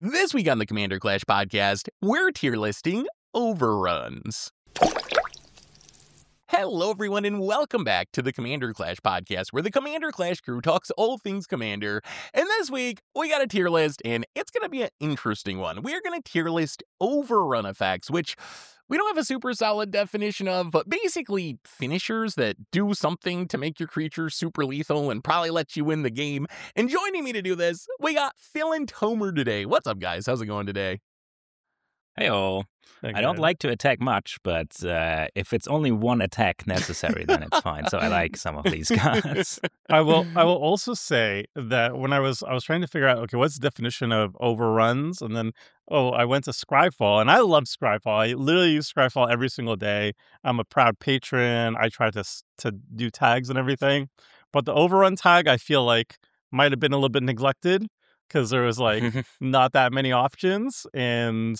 This week on the Commander Clash podcast, we're tier listing overruns. Hello, everyone, and welcome back to the Commander Clash podcast, where the Commander Clash crew talks all things Commander. And this week, we got a tier list, and it's going to be an interesting one. We're going to tier list overrun effects, which we don't have a super solid definition of, but basically finishers that do something to make your creature super lethal and probably let you win the game. And joining me to do this, we got Phil and Tomer today. What's up, guys? How's it going today? Hey all. I don't like to attack much, but if it's only one attack necessary, then it's fine. So I like some of these cards. I will also say that when I was trying to figure out, okay, what's the definition of overruns? And then, I went to Scryfall, and I love Scryfall. I literally use Scryfall every single day. I'm a proud patron. I try to do tags and everything. But the overrun tag, I feel like, might have been a little bit neglected, because there was not that many options, and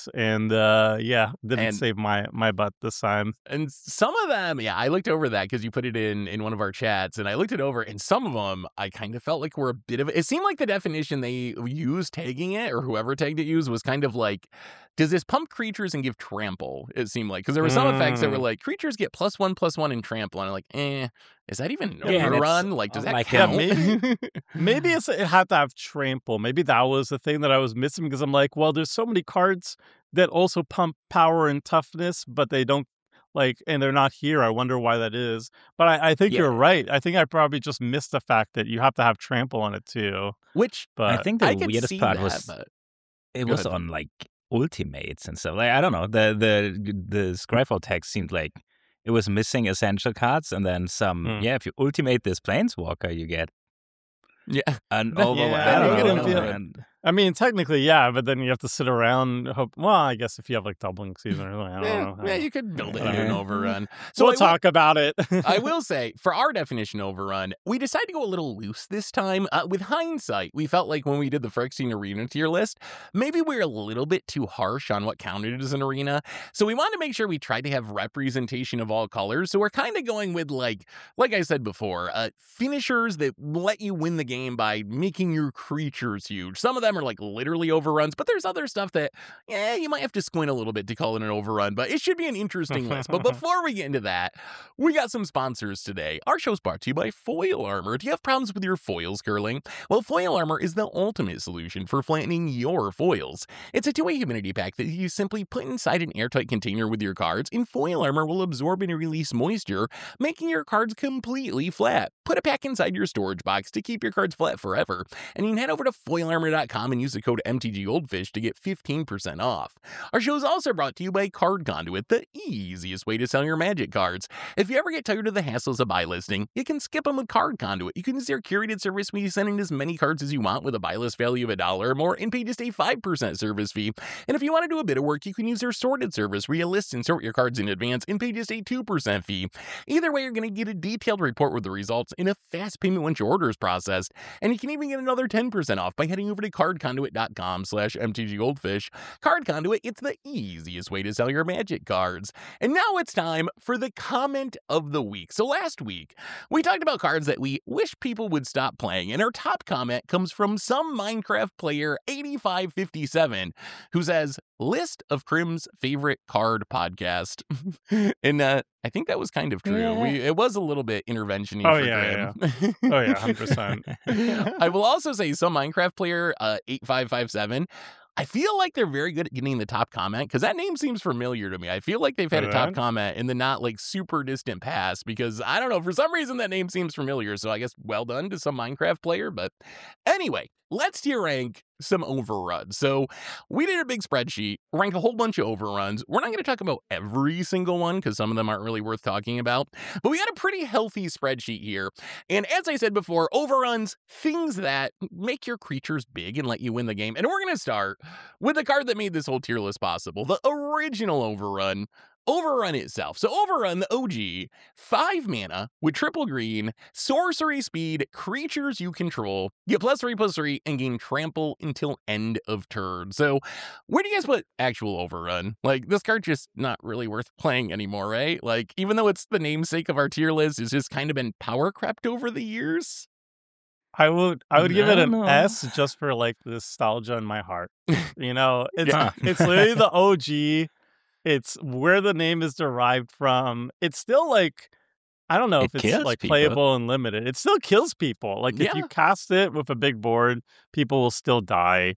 didn't save my butt this time. And some of them, I looked over that because you put it in one of our chats, and I looked it over, and some of them I kind of felt like were a bit of it seemed like the definition they used tagging it, or whoever tagged it used, was kind of like, does this pump creatures and give trample? It seemed like, because there were some effects that were like, creatures get +1/+1 and trample, and I'm like, is that even an overrun? Like, does that count? Maybe it had to have trample. Maybe that was the thing that I was missing, because I'm like, well, there's so many cards that also pump power and toughness, but they don't, and they're not here. I wonder why that is. But I think you're right. I think I probably just missed the fact that you have to have trample on it too. I think the weirdest part was it was on ultimates and stuff. I don't know. The Scryfall text seemed like it was missing essential cards, and then some. If you ultimate this Planeswalker, you get an overrun. I mean, technically, but then you have to sit around. I guess if you have doubling season, I don't know. Yeah, you could build it into an overrun. So we'll talk about it. I will say, for our definition overrun, we decided to go a little loose this time. With hindsight, we felt like when we did the Phyrexian Arena tier list, maybe we were a little bit too harsh on what counted as an arena. So we wanted to make sure we tried to have representation of all colors. So we're kind of going with, like I said before, finishers that let you win the game by making your creatures huge. Some of them are literally overruns, but there's other stuff that you might have to squint a little bit to call it an overrun, but it should be an interesting list. But before we get into that, we got some sponsors today. Our show's brought to you by Foil Armor. Do you have problems with your foils curling? Well, Foil Armor is the ultimate solution for flattening your foils. It's a two-way humidity pack that you simply put inside an airtight container with your cards, and Foil Armor will absorb and release moisture, making your cards completely flat. Put a pack inside your storage box to keep your cards flat forever, and you can head over to foilarmor.com and use the code MTGGoldfish to get 15% off. Our show is also brought to you by Card Conduit, the easiest way to sell your Magic cards. If you ever get tired of the hassles of buy listing, you can skip them with Card Conduit. You can use their curated service where you send in as many cards as you want with a buy list value of $1 or more and pay just a 5% service fee. And if you want to do a bit of work, you can use their sorted service where you list and sort your cards in advance and pay just a 2% fee. Either way, you're going to get a detailed report with the results and a fast payment once your order is processed. And you can even get another 10% off by heading over to cardconduit.com/MTGGoldfish. Card Conduit, it's the easiest way to sell your Magic cards. And now it's time for the comment of the week. So last week, we talked about cards that we wish people would stop playing, and our top comment comes from some Minecraft player 8557, who says, "List of Crim's favorite card podcast." And I think that was kind of true. It was a little bit intervention-y for Crim. 100%. I will also say some Minecraft player 8557, I feel like they're very good at getting the top comment, because that name seems familiar to me. I feel like they've had a top comment in the not super distant past, because I don't know, for some reason that name seems familiar. So I guess well done to some Minecraft player. But anyway, let's tier rank some overruns. So we did a big spreadsheet, ranked a whole bunch of overruns. We're not going to talk about every single one, because some of them aren't really worth talking about, but we got a pretty healthy spreadsheet here. And as I said before, overruns, things that make your creatures big and let you win the game. And we're going to start with the card that made this whole tier list possible, the original overrun. Overrun itself. So Overrun, the OG, 5 mana with triple green, sorcery speed, creatures you control, get +3/+3, and gain trample until end of turn. So where do you guys put actual Overrun? This card just not really worth playing anymore, right? Even though it's the namesake of our tier list, it's just kind of been power crept over the years. I would give it an know. S just for like the nostalgia in my heart. It's literally the OG. It's where the name is derived from. It's still like, I don't know if it's like playable and limited. It still kills people. Like if you cast it with a big board, people will still die.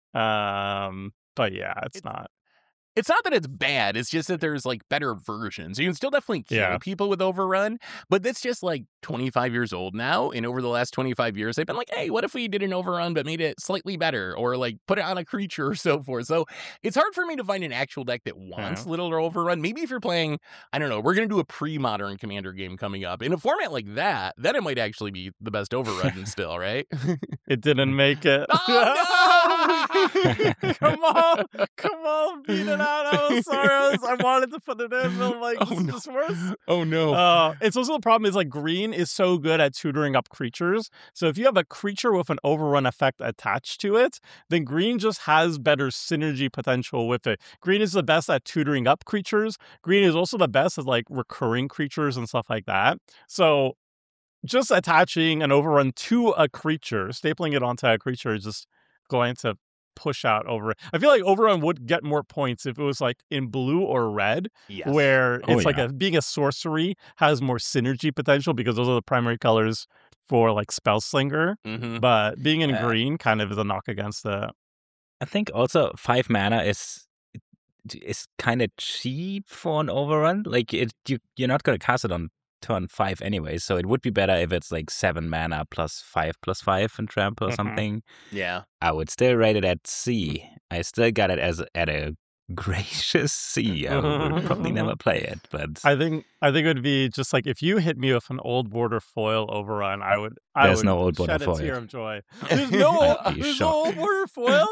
But yeah, it's not. It's not that it's bad. It's just that there's like better versions. You can still definitely kill people with Overrun, but that's just like 25 years old now. And over the last 25 years, they've been like, hey, what if we did an Overrun but made it slightly better, or like put it on a creature or so forth. So it's hard for me to find an actual deck that wants Little Overrun. Maybe if you're playing, I don't know, we're going to do a pre-modern Commander game coming up. In a format like that, then it might actually be the best Overrun still, right? It didn't make it. Oh, no! Come on, beat it out. I'm sorry. I wanted to put it in, but I'm like, this is worse. Oh no. It's also the problem is like green is so good at tutoring up creatures. So if you have a creature with an Overrun effect attached to it, then green just has better synergy potential with it. Green is the best at tutoring up creatures. Green is also the best at like recurring creatures and stuff like that. So just attaching an Overrun to a creature, stapling it onto a creature is just going to push out over. I feel like Overrun would get more points if it was like in blue or red, where it's like being a sorcery has more synergy potential because those are the primary colors for like Spellslinger. But being in green kind of is a knock against it. I think also 5 mana is kind of cheap for an Overrun. Like you're not going to cast it on turn 5 anyway, so it would be better if it's like 7 mana +5/+5 and trample or something. Yeah. I would still rate it at C. I still got it at a gracious C. I would probably never play it, but I think it would be just like if you hit me with an old border foil Overrun, There's no old border shed foil. a tear of joy. There's no old border foil?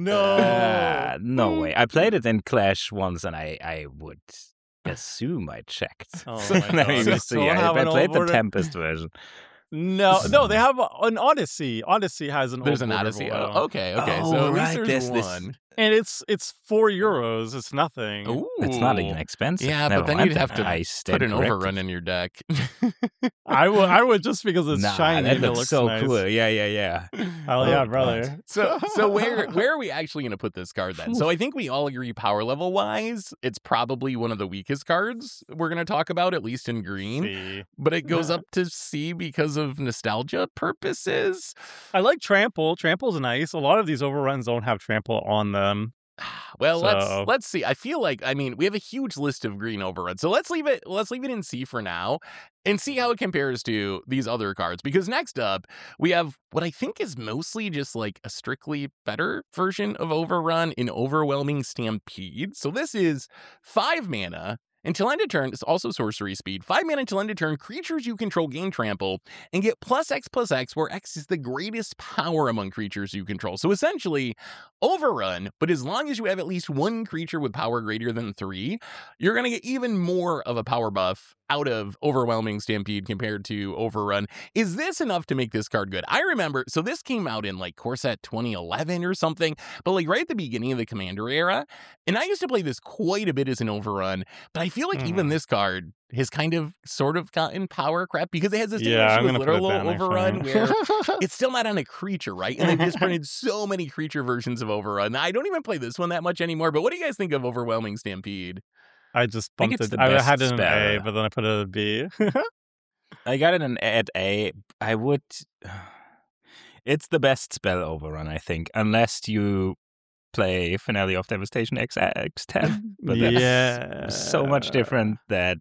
No. No way. I played it in Clash once and I would assume I checked. Oh my God. I played the Tempest version. No, they have an Odyssey. Odyssey has an There's old an border Odyssey. foil. Oh, okay. So at least there's this one. And it's €4. It's nothing. Ooh. It's not even expensive. Yeah, Never but then mind you'd have to put an Overrun in your deck. I would just because it's shiny that and it looks looks so nice. cool. Yeah. Oh yeah, brother. So where are we actually going to put this card then? So I think we all agree power level wise, it's probably one of the weakest cards we're going to talk about, at least in green. C. But it goes up to C because of nostalgia purposes. I like Trample. Trample's nice. A lot of these Overruns don't have Trample on them. Well, let's see. I feel like, I mean, we have a huge list of green Overruns. So let's leave it in C for now and see how it compares to these other cards. Because next up, we have what I think is mostly just like a strictly better version of Overrun in Overwhelming Stampede. So this is 5 mana. Until end of turn, it's also sorcery speed. 5 mana until end of turn, creatures you control gain trample and get +X/+X, where X is the greatest power among creatures you control. So essentially, Overrun, but as long as you have at least one creature with power greater than 3, you're going to get even more of a power buff out of Overwhelming Stampede compared to Overrun. Is this enough to make this card good? I remember, so this came out in like Core Set 2011 or something, but like right at the beginning of the Commander era, and I used to play this quite a bit as an Overrun, but I feel like even this card has sort of gotten power crap because it has this issue with literal Overrun where it's still not on a creature, right? And they've just printed so many creature versions of Overrun. I don't even play this one that much anymore, but what do you guys think of Overwhelming Stampede? I just bumped it. I had it in A, but then I put it at B. I got it at A. I would... It's the best spell Overrun, I think, unless you play Finale of Devastation X10. But that's so much different that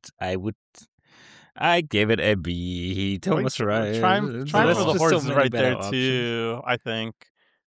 I gave it a B. Thomas right. Triumph for the Horse is right there too, I think.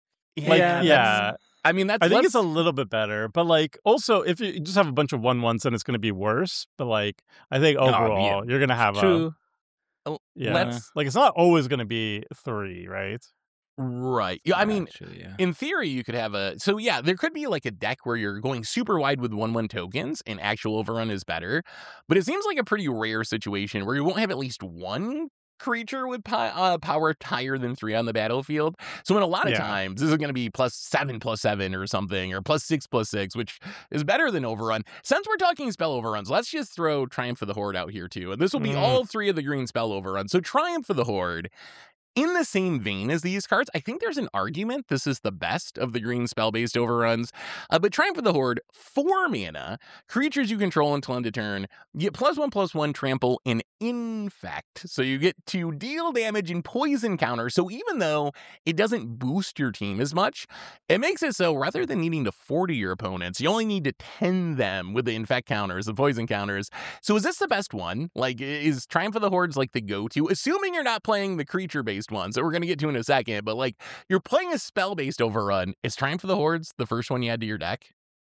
I mean, I think it's a little bit better, but like also if you just have a bunch of 1/1s, then it's going to be worse. But like I think overall you're going to have like it's not always going to be 3, right? Right. Yeah, I mean, in theory, you could have there could be like a deck where you're going super wide with 1/1 tokens and actual Overrun is better. But it seems like a pretty rare situation where you won't have at least one creature with power higher than 3 on the battlefield. So in a lot of times, this is going to be +7/+7 or something, or +6/+6, which is better than Overrun. Since we're talking spell Overruns, let's just throw Triumph of the Horde out here too. And this will be all 3 of the green spell Overruns. So Triumph of the Horde. In the same vein as these cards, I think there's an argument this is the best of the green spell-based overruns. But Triumph of the Horde, 4 mana, creatures you control until end of turn, get +1/+1 trample and infect. So you get to deal damage and poison counter. So even though it doesn't boost your team as much, it makes it so rather than needing to 40 your opponents, you only need to 10 them with the infect counters, the poison counters. So is this the best one? Like, is Triumph of the Hordes like the go-to? Assuming you're not playing the creature-based ones that we're going to get to in a second, but like you're playing a spell-based overrun. Is Triumph of the Hordes the first one you add to your deck?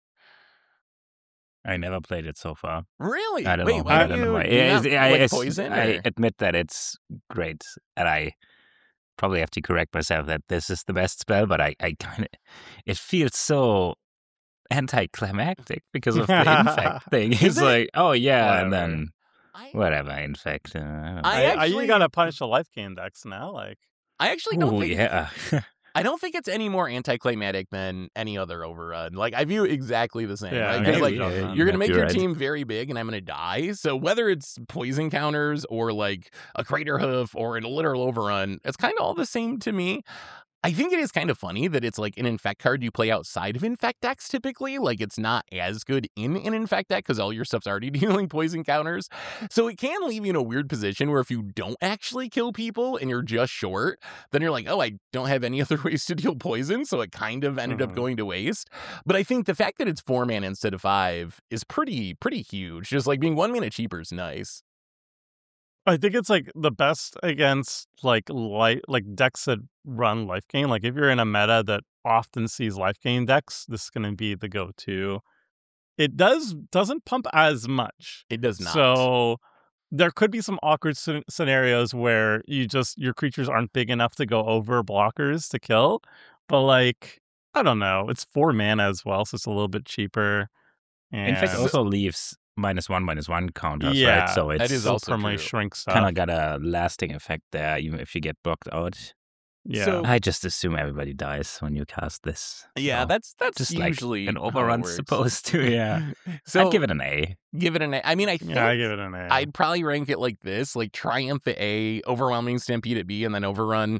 I never played it so far. Really? I don't Wait, know. why I don't know why. like poison? I admit that it's great, and I probably have to correct myself that this is the best spell, but I kind of, it feels so anticlimactic because of the infect thing. It's like, oh yeah, whatever. And then whatever, infect. You gotta punish the life gain decks now. Like, I actually don't think. Yeah. I don't think it's any more anticlimactic than any other overrun. Like, I view it exactly the same. Yeah, right? Because like you're gonna make your right. team very big, and I'm gonna die. So whether it's poison counters or like a Crater Hoof or a literal overrun, it's kind of all the same to me. I think it is kind of funny that it's like an infect card you play outside of infect decks typically. Like, it's not as good in an infect deck because all your stuff's already dealing poison counters. So it can leave you in a weird position where if you don't actually kill people and you're just short, then you're like, oh, I don't have any other ways to deal poison. So it kind of ended up going to waste. But I think the fact that it's 4 mana instead of 5 is pretty huge. Just like being 1 mana cheaper is nice. I think it's like the best against like decks that run life gain. Like if you're in a meta that often sees life gain decks, this is going to be the go-to. It doesn't pump as much. It does not. So there could be some awkward scenarios where your creatures aren't big enough to go over blockers to kill. But like, I don't know, it's 4 mana as well, so it's a little bit cheaper. And in fact, it also leaves -1/-1 counters, right? So that is also permanently shrinks stuff. Kind of got a lasting effect there, even if you get blocked out. Yeah, so, I just assume everybody dies when you cast this. Yeah, so that's just usually like an overrun's supposed to. Yeah, so I'd give it an A. Give it an A. I mean, I think I give it an A. I'd probably rank it like this: like Triumph at A, Overwhelming Stampede at B, and then Overrun.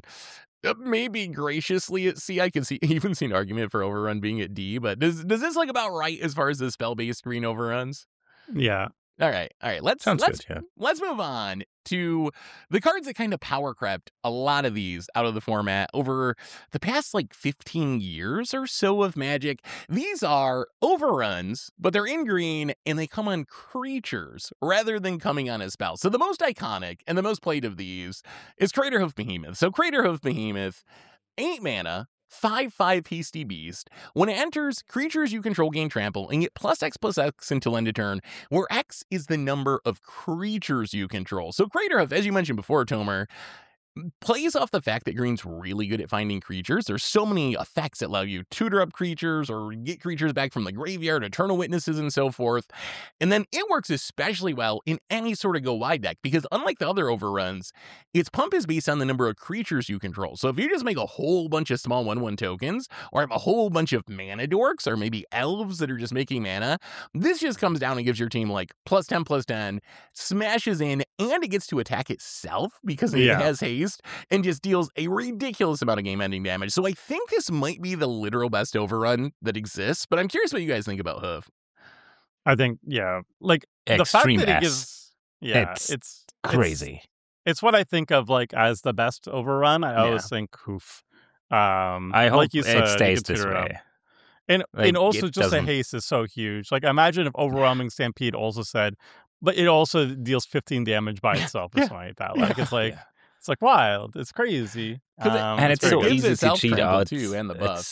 Maybe graciously at C. I can even see an argument for Overrun being at D, but does this like about right as far as the spell-based green overruns? Yeah. All right. Let's good, yeah. Let's move on to the cards that kind of power crept a lot of these out of the format over the past like 15 years or so of Magic. These are overruns, but they're in green and they come on creatures rather than coming on a spell. So the most iconic and the most played of these is Crater Hoof Behemoth. So Crater Hoof Behemoth, 8 mana, 5/5 Hasty Beast. When it enters, creatures you control gain trample and get +X/+X until end of turn, where X is the number of creatures you control. So Crater Hoof, as you mentioned before, Tomer, plays off the fact that green's really good at finding creatures. There's so many effects that allow you to tutor up creatures or get creatures back from the graveyard, Eternal Witnesses, and so forth. And then it works especially well in any sort of go wide deck because unlike the other overruns, its pump is based on the number of creatures you control. So if you just make a whole bunch of small 1/1 tokens or have a whole bunch of mana dorks or maybe elves that are just making mana, this just comes down and gives your team like +10/+10, smashes in, and it gets to attack itself because it has haste. And just deals a ridiculous amount of game-ending damage. So I think this might be the literal best overrun that exists, but I'm curious what you guys think about Hoof. I think, like Extreme the fact that it gives, it's crazy. It's what I think of like as the best overrun. I always think Hoof. I hope like you said, it stays this way. And also just the haste is so huge. Like imagine if Overwhelming Stampede also said, but it also deals 15 damage by itself or something like that. Like it's like. It's like wild. It's crazy. And it's so easy to cheat out too, and the buff.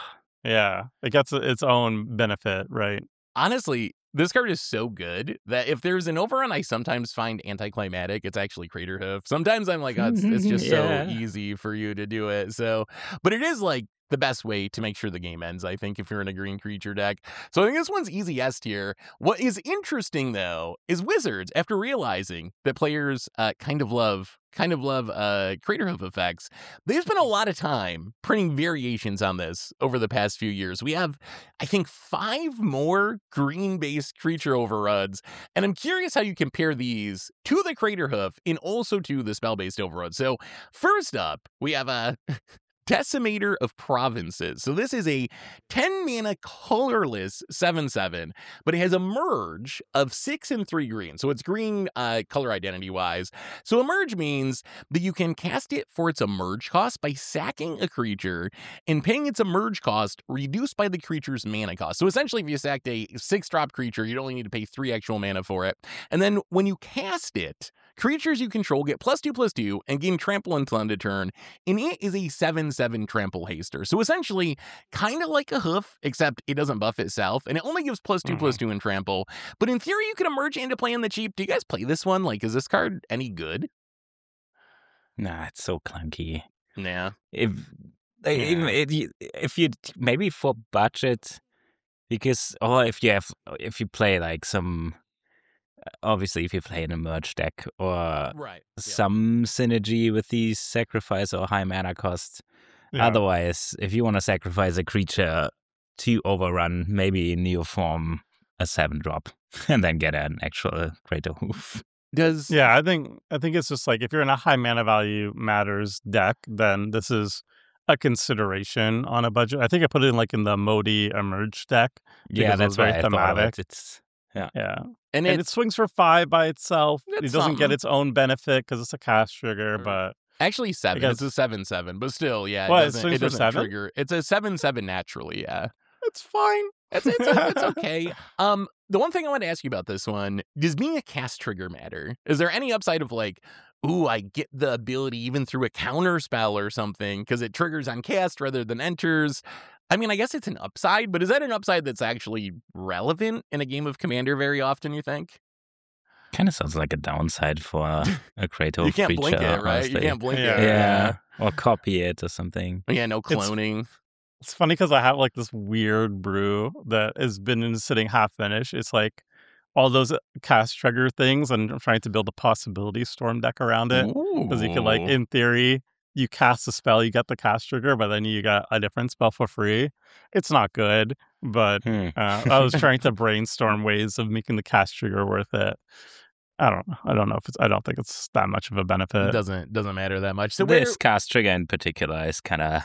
It gets its own benefit, right? Honestly, this card is so good that if there's an overrun I sometimes find anticlimactic, it's actually Crater Hoof. Sometimes I'm like, oh, it's just so easy for you to do it. So, but it is like the best way to make sure the game ends, I think, if you're in a green creature deck. So I think this one's easy S tier. What is interesting, though, is Wizards, after realizing that players kind of love Craterhoof effects, they've spent a lot of time printing variations on this over the past few years. We have, I think, 5 more green-based creature overruns, and I'm curious how you compare these to the Craterhoof and also to the spell-based overruns. So first up, we have a Decimator of Provinces. So this is a 10-mana colorless 7/7, but it has a merge of 6 and 3 green. So it's green color identity-wise. So a merge means that you can cast it for its emerge cost by sacking a creature and paying its emerge cost reduced by the creature's mana cost. So essentially, if you sacked a 6-drop creature, you'd only need to pay 3 actual mana for it. And then when you cast it, creatures you control get +2/+2 and gain trample until end of turn, and it is a 7/7 trample haster. So essentially, kind of like a hoof, except it doesn't buff itself, and it only gives +2/+2 in trample. But in theory, you can emerge into play in the cheap. Do you guys play this one? Like, is this card any good? Nah, it's so clunky. Yeah. If you maybe for budget, because if you play like some. Obviously, if you play an emerge deck or some synergy with these sacrifice or high mana cost. Yeah. Otherwise, if you want to sacrifice a creature to overrun, maybe Neoform a 7-drop and then get an actual Craterhoof. I think it's just like if you're in a high mana value matters deck, then this is a consideration on a budget. I think I put it in like in the Modi emerge deck. Yeah, that's very thematic. Yeah. And it swings for 5 by itself. It doesn't get its own benefit because it's a cast trigger, but... Actually, 7. It's a 7/7, but still, yeah. It doesn't trigger. It's a 7/7 naturally, yeah. It's fine. It's okay. The one thing I want to ask you about this one, does being a cast trigger matter? Is there any upside of like, ooh, I get the ability even through a counter spell or something because it triggers on cast rather than enters? I mean, I guess it's an upside, but is that an upside that's actually relevant in a game of Commander very often, you think? Kind of sounds like a downside for a Craterhoof You can't creature, blink it, right? honestly. You can't blink it. Yeah. Or copy it or something. Yeah, no cloning. It's funny because I have like this weird brew that has been sitting half finished. It's like all those cast trigger things, and I'm trying to build a possibility storm deck around it. Because you can like, in theory... You cast a spell, you get the cast trigger, but then you got a different spell for free. It's not good, but I was trying to brainstorm ways of making the cast trigger worth it. I don't know. I don't think it's that much of a benefit. It doesn't matter that much. So this cast trigger in particular is kind of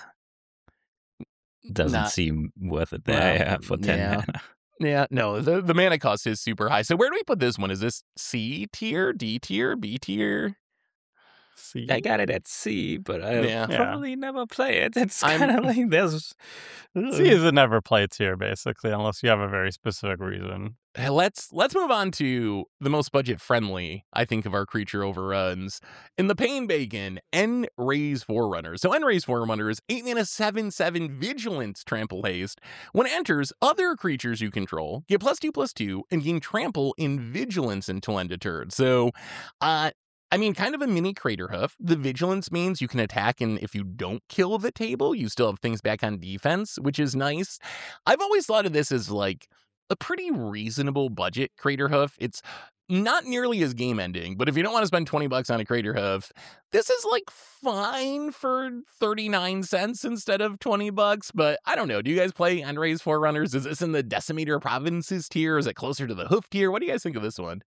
doesn't seem worth it there for 10 mana. Yeah, no, the mana cost is super high. So where do we put this one? Is this C tier, D tier, B tier? C. I got it at C, but I probably never play it. It's kind of like there's... C is a never play tier, basically, unless you have a very specific reason. Let's move on to the most budget-friendly, I think, of our creature overruns. In the Pain Bacon, End-Raze Forerunner. So End-Raze Forerunner is 8-mana 7/7 Vigilance Trample Haste. When it enters, other creatures you control get +2/+2 and gain Trample in Vigilance until end of turn. So, I mean, kind of a mini Craterhoof. The Vigilance means you can attack, and if you don't kill the table, you still have things back on defense, which is nice. I've always thought of this as like a pretty reasonable budget Craterhoof. It's not nearly as game-ending, but if you don't want to spend $20 on a Craterhoof, this is like fine for 39 cents instead of $20. But I don't know. Do you guys play End-Raze Forerunners? Is this in the Decimator Provinces tier? Is it closer to the Hoof tier? What do you guys think of this one?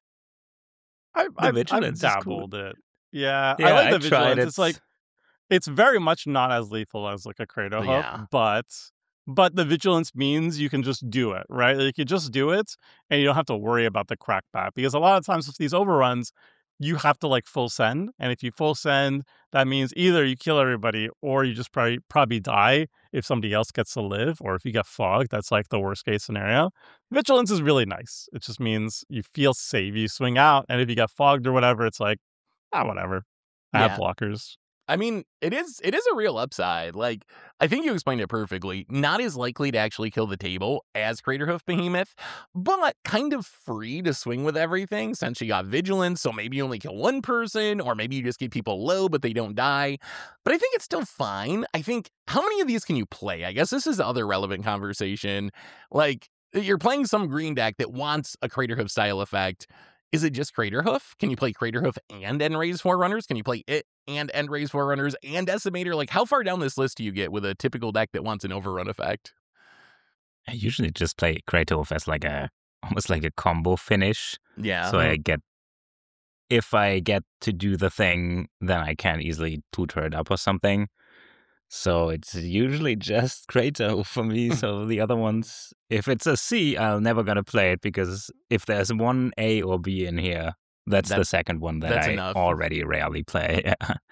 I've dabbled it. Yeah, I like the Vigilance. It's like, it's very much not as lethal as like a Craterhoof, but the Vigilance means you can just do it, right? Like, you can just do it, and you don't have to worry about the crackback. Because a lot of times with these overruns, you have to like full send, and if you full send, that means either you kill everybody, or you just probably die if somebody else gets to live, or if you get fogged. That's like the worst case scenario. Vigilance is really nice. It just means you feel safe. You swing out, and if you get fogged or whatever, it's like, whatever. I have blockers. I mean, it is a real upside. Like, I think you explained it perfectly. Not as likely to actually kill the table as Craterhoof Behemoth, but kind of free to swing with everything since you got Vigilance, so maybe you only kill one person, or maybe you just keep people low but they don't die. But I think it's still fine. I think, how many of these can you play? I guess this is the other relevant conversation. Like, you're playing some green deck that wants a Craterhoof style effect. Is it just Craterhoof? Can you play Craterhoof and End-Raze Forerunners? Can you play it and End-Raze Forerunners and Decimator? Like, how far down this list do you get with a typical deck that wants an overrun effect? I usually just play Craterhoof as like almost like a combo finish. Yeah. So if I get to do the thing, then I can easily tutor it up or something. So it's usually just Craterhoof for me. So the other ones, if it's a C, I'm never going to play it because if there's one A or B in here, that's the second one that I already rarely play.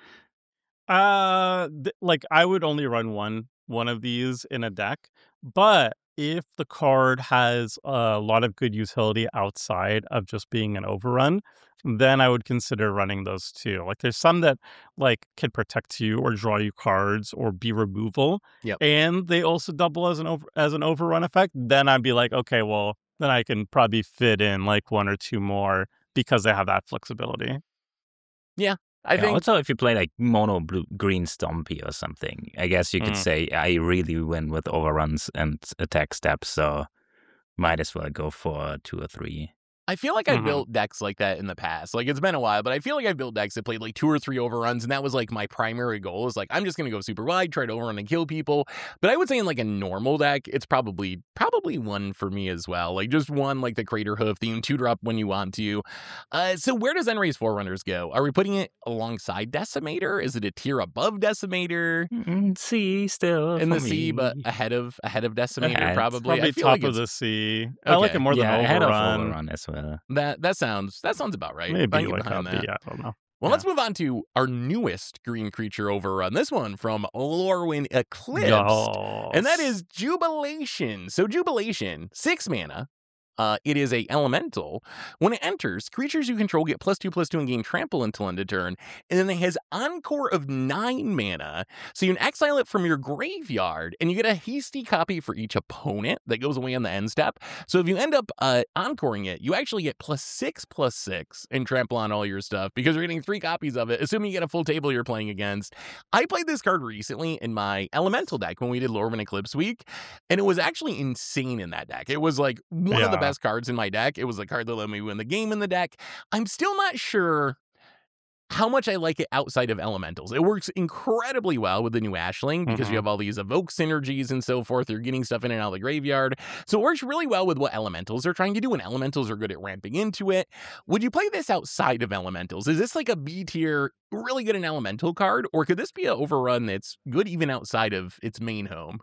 Like I would only run one of these in a deck, but if the card has a lot of good utility outside of just being an overrun, then I would consider running those too. Like there's some that like can protect you or draw you cards or be removal, and they also double as an overrun effect. Then I'd be like, okay, well then I can probably fit in like one or two more because they have that flexibility. Yeah. I think also if you play like mono blue green Stompy or something, I guess you could say I really win with overruns and attack steps, so might as well go for 2 or 3. I feel like I built decks like that in the past. Like, it's been a while, but I feel like I built decks that played like 2 or 3 overruns, and that was like my primary goal is like, I'm just going to go super wide, try to overrun and kill people. But I would say in like a normal deck, it's probably one for me as well. Like, just one like the Craterhoof that you can tutor up when you want to. So where does End-Raze Forerunners go? Are we putting it alongside Decimator? Is it a tier above Decimator? C still. In the C, but ahead of Decimator, probably. Probably top like of the C. Okay. I like it more than overrun. Ahead of overrun as well. That sounds about right. Maybe like that. I don't know. Well, let's move on to our newest green creature overrun. This one from Lorwyn Eclipse. Yes. And that is Jubilation. So Jubilation, 6 mana. It is a elemental. When it enters, creatures you control get +2/+2 and gain trample until end of turn. And then it has Encore of 9 mana. So you can exile it from your graveyard, and you get a hasty copy for each opponent that goes away on the end step. So if you end up encoring it, you actually get +6/+6 and trample on all your stuff because you're getting 3 copies of it, assuming you get a full table you're playing against. I played this card recently in my elemental deck when we did Lorwyn Eclipse Week, and it was actually insane in that deck. It was like one of the best cards in my deck. It was the card that let me win the game in the deck. I'm still not sure how much I like it outside of elementals. It works incredibly well with the new Ashling because you have all these evoke synergies and so forth. You're getting stuff in and out of the graveyard. So it works really well with what elementals are trying to do, and elementals are good at ramping into it. Would you play this outside of elementals? Is this like a B tier, really good in elemental card, or could this be an overrun that's good even outside of its main home?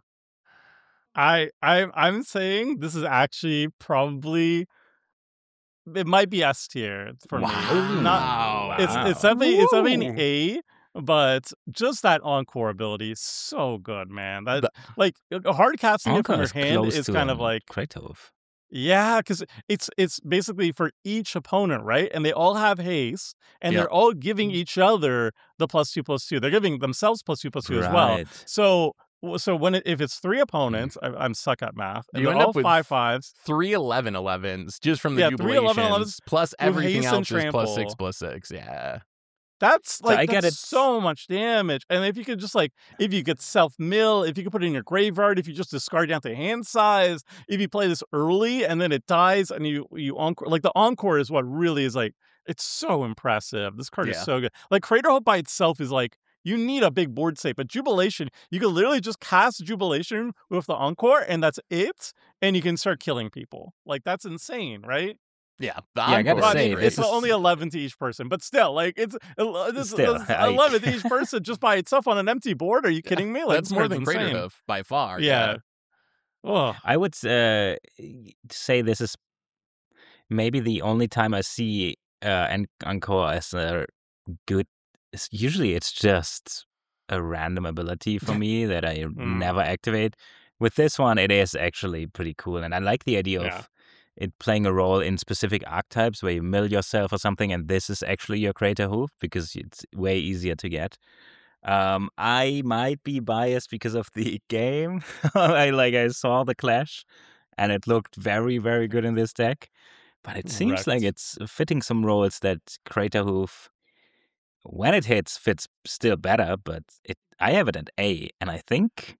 I'm saying this is actually probably, it might be S tier for me. It's definitely an A, but just that Encore ability is so good, man. That like hard casting it from your hand is kind of like Craterhoof. Yeah, because it's basically for each opponent, right? And they all have haste, and they're all giving each other the +2/+2. They're giving themselves +2/+2 as well. So if it's 3 opponents, I'm stuck at math. And you they're end all up with 5/5s. 3 11/11s just from the Jubilations, plus everything else is +6/+6. Yeah. That's like so much damage. And if you could just like, if you could self-mill, if you could put it in your graveyard, if you just discard down to hand size, if you play this early and then it dies and you encore, like the Encore is what really is like, it's so impressive. This card is so good. Like Craterhoof by itself is like, you need a big board state, but Jubilation, you can literally just cast Jubilation with the Encore and that's it. And you can start killing people. Like that's insane, right? Yeah, I gotta say, it's only 11 to each person, but still, like it's 11 to each person just by itself on an empty board. Are you kidding me? Like that's more than Craterhoof by far. Yeah. Oh. I would say this is maybe the only time I see Encore as a good. Usually, it's just a random ability for me that I never activate. With this one, it is actually pretty cool, and I like the idea of it playing a role in specific archetypes where you mill yourself or something, and this is actually your Craterhoof because it's way easier to get. I might be biased because of the game. I saw the Clash, and it looked very, very good in this deck. But it seems like it's fitting some roles that Craterhoof, when it hits, fits still better. But I have it at A, and I think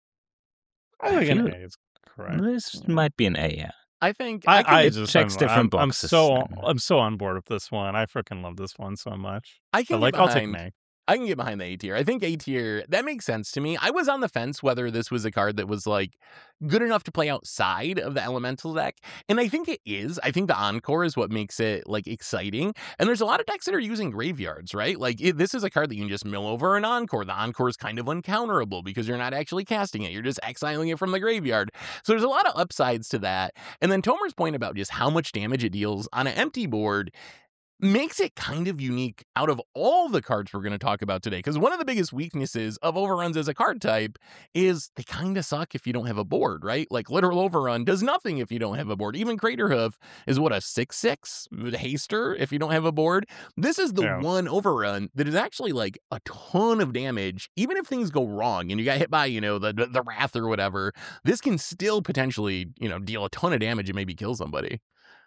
an A is correct. This might be an A. Yeah. I think it just checks different boxes. I'm so on board with this one. I freaking love this one so much. I'll take an A. I can get behind the A tier. I think A tier, that makes sense to me. I was on the fence whether this was a card that was like good enough to play outside of the elemental deck. And I think it is. I think the Encore is what makes it like exciting. And there's a lot of decks that are using graveyards, right? Like this is a card that you can just mill over an Encore. The Encore is kind of uncounterable because you're not actually casting it. You're just exiling it from the graveyard. So there's a lot of upsides to that. And then Tomer's point about just how much damage it deals on an empty board makes it kind of unique out of all the cards we're going to talk about today. Because one of the biggest weaknesses of overruns as a card type is they kind of suck if you don't have a board, right? Like Literal Overrun does nothing if you don't have a board. Even Craterhoof is what, a 6/6 haster if you don't have a board. This is the one overrun that is actually like a ton of damage. Even if things go wrong and you got hit by, the Wrath or whatever, this can still potentially, deal a ton of damage and maybe kill somebody.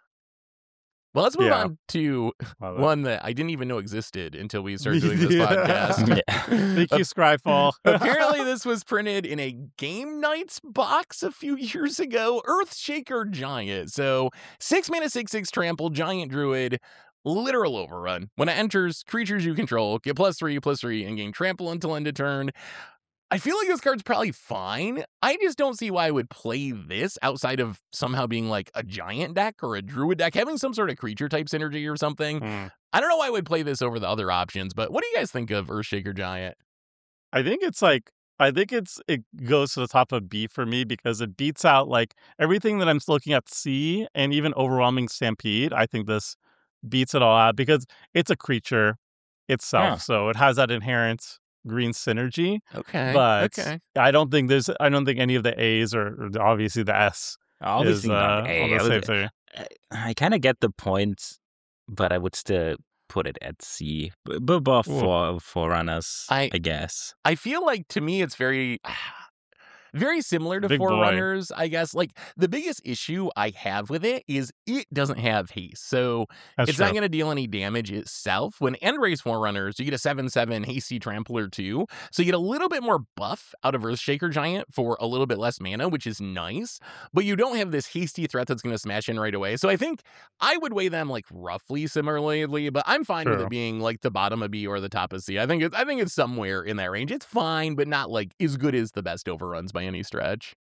Well, let's move on to one that I didn't even know existed until we started doing this podcast. Thank you, Scryfall. Apparently, this was printed in a Game Nights box a few years ago. Earthshaker Giant. So 6 mana, 6/6 trample, Giant Druid, Literal Overrun. When it enters, creatures you control get +3/+3 and gain trample until end of turn. I feel like this card's probably fine. I just don't see why I would play this outside of somehow being like a giant deck or a druid deck, having some sort of creature type synergy or something. I don't know why I would play this over the other options, but what do you guys think of Earthshaker Giant? I think it goes to the top of B for me because it beats out like everything that I'm looking at C and even Overwhelming Stampede. I think this beats it all out because it's a creature itself. So it has that inherent green synergy. But I don't think any of the A's or obviously the S obviously is not A. On the same I kind of get the point, but I would still put it at C. Above Forerunners, I guess. I feel like to me it's very similar to Forerunners, I guess. Like, the biggest issue I have with it is it doesn't have haste. So it's not going to deal any damage itself. When Endrace Forerunners, you get a 7/7 hasty trampler too. So you get a little bit more buff out of Earthshaker Giant for a little bit less mana, which is nice. But you don't have this hasty threat that's going to smash in right away. So I think I would weigh them like roughly similarly, but I'm fine with it being like the bottom of B or the top of C. I think it's somewhere in that range. It's fine, but not like as good as the best overruns by any stretch.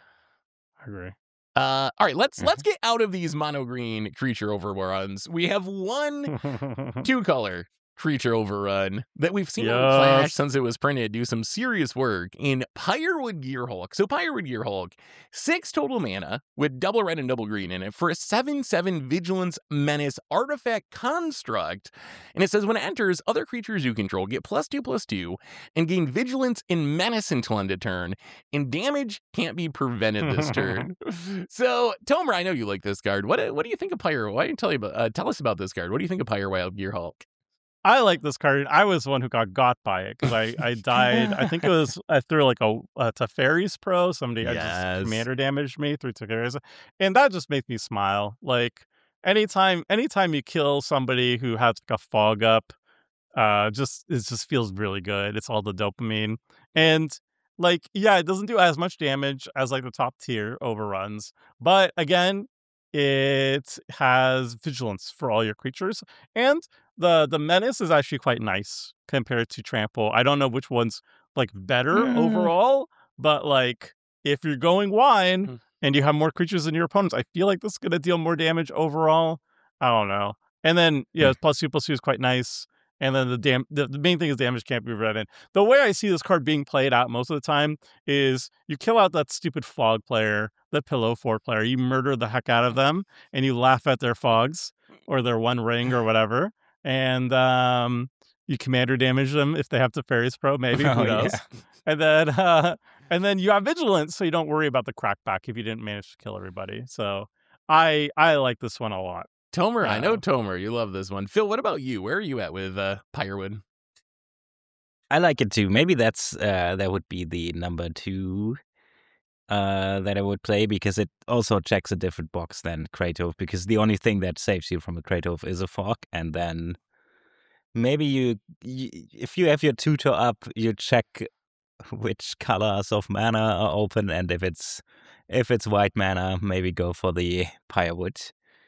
I agree. All right, let's get out of these mono green creature overruns. We have one 2-color creature overrun that we've seen on Clash since it was printed do some serious work in Pyrewood Gearhulk. So Pyrewood Gearhulk, 6 total mana with double red and double green in it for a 7/7 Vigilance Menace artifact construct. And it says when it enters, other creatures you control get +2/+2 and gain Vigilance and Menace until end of turn. And damage can't be prevented this turn. So Tomer, I know you like this card. What do you think of Pyre? Why don't you tell us about this card? What do you think of Pyrewood Gearhulk? I like this card. I was the one who got by it because I died. I think it was through like a Teferi's Pro. Somebody just commander damaged me through Teferi's, and that just makes me smile. Like anytime you kill somebody who has like a fog up, it just feels really good. It's all the dopamine, and like it doesn't do as much damage as like the top tier overruns, but again, it has vigilance for all your creatures, and the menace is actually quite nice compared to trample. I don't know which one's like better overall, but like if you're going wine and you have more creatures than your opponents, I feel like this is gonna deal more damage overall. I don't know. And then +2/+2 is quite nice. And then the main thing is damage can't be prevented. The way I see this card being played out most of the time is you kill out that stupid fog player, the pillow fort player, you murder the heck out of them, and you laugh at their fogs or their one ring or whatever, and you commander damage them if they have Teferi's Pro, maybe, who knows? Yeah. And then you have vigilance, so you don't worry about the crackback if you didn't manage to kill everybody. So I like this one a lot. Tomer, I know Tomer, you love this one. Phil, what about you? Where are you at with Pyrewood? I like it too. Maybe that would be the number 2 that I would play, because it also checks a different box than Kratos, because the only thing that saves you from a Kratos is a fog, and then maybe you if you have your tutor up, you check which colors of mana are open, and if it's white mana, maybe go for the Firewood.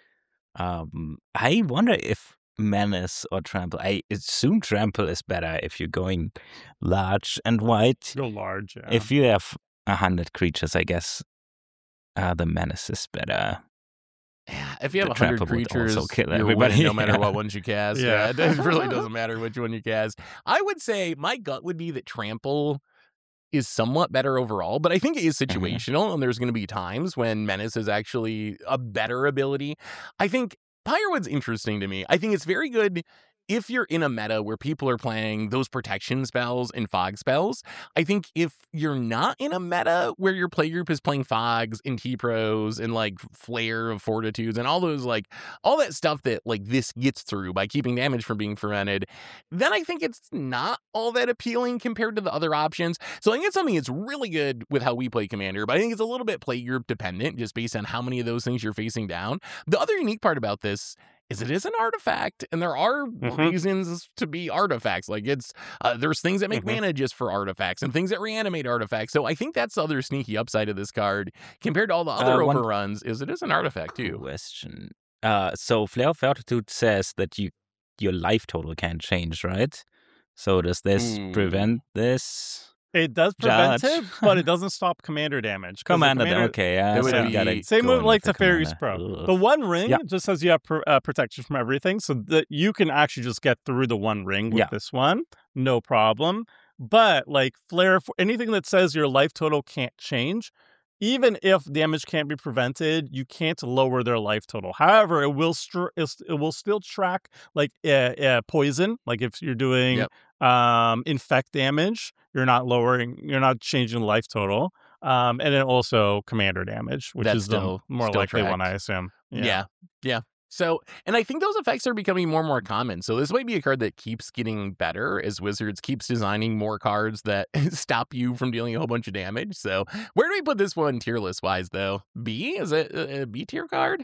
I wonder if Menace or Trample. I assume Trample is better if you're going large and white. Go large, yeah. If you have 100 creatures, I guess the Menace is better. Yeah, if you have 100 creatures, you're winning no matter what ones you cast. Yeah, it really doesn't matter which one you cast. I would say my gut would be that Trample is somewhat better overall, but I think it is situational, and there's going to be times when Menace is actually a better ability. I think Firewood's interesting to me. I think it's very good if you're in a meta where people are playing those protection spells and fog spells. I think if you're not in a meta where your playgroup is playing fogs and T-Pros and like Flare of Fortitudes and all those, like all that stuff that like this gets through by keeping damage from being prevented, then I think it's not all that appealing compared to the other options. So I think it's something that's really good with how we play Commander, but I think it's a little bit playgroup dependent just based on how many of those things you're facing down. The other unique part about this is it is an artifact, and there are reasons to be artifacts. Like it's there's things that make mana just for artifacts and things that reanimate artifacts. So I think that's the other sneaky upside of this card compared to all the other overruns, is it is an artifact too. Question. So Flare of Fortitude says that your life total can change, right? So does this prevent this? It does prevent it, but it doesn't stop commander damage. Commander, okay, yeah. So same with like Teferi's Pro. The One Ring just says you have protection from everything, so that you can actually just get through the One Ring with this one, no problem. But like Flare, anything that says your life total can't change, even if damage can't be prevented, you can't lower their life total. However, it will still track like poison. Like if you're doing infect damage, you're not changing the life total. And then also commander damage, which is the more likely one, I assume. Yeah. So, and I think those effects are becoming more and more common. So this might be a card that keeps getting better as Wizards keeps designing more cards that stop you from dealing a whole bunch of damage. So where do we put this one tier list wise, though? B? Is it a B tier card?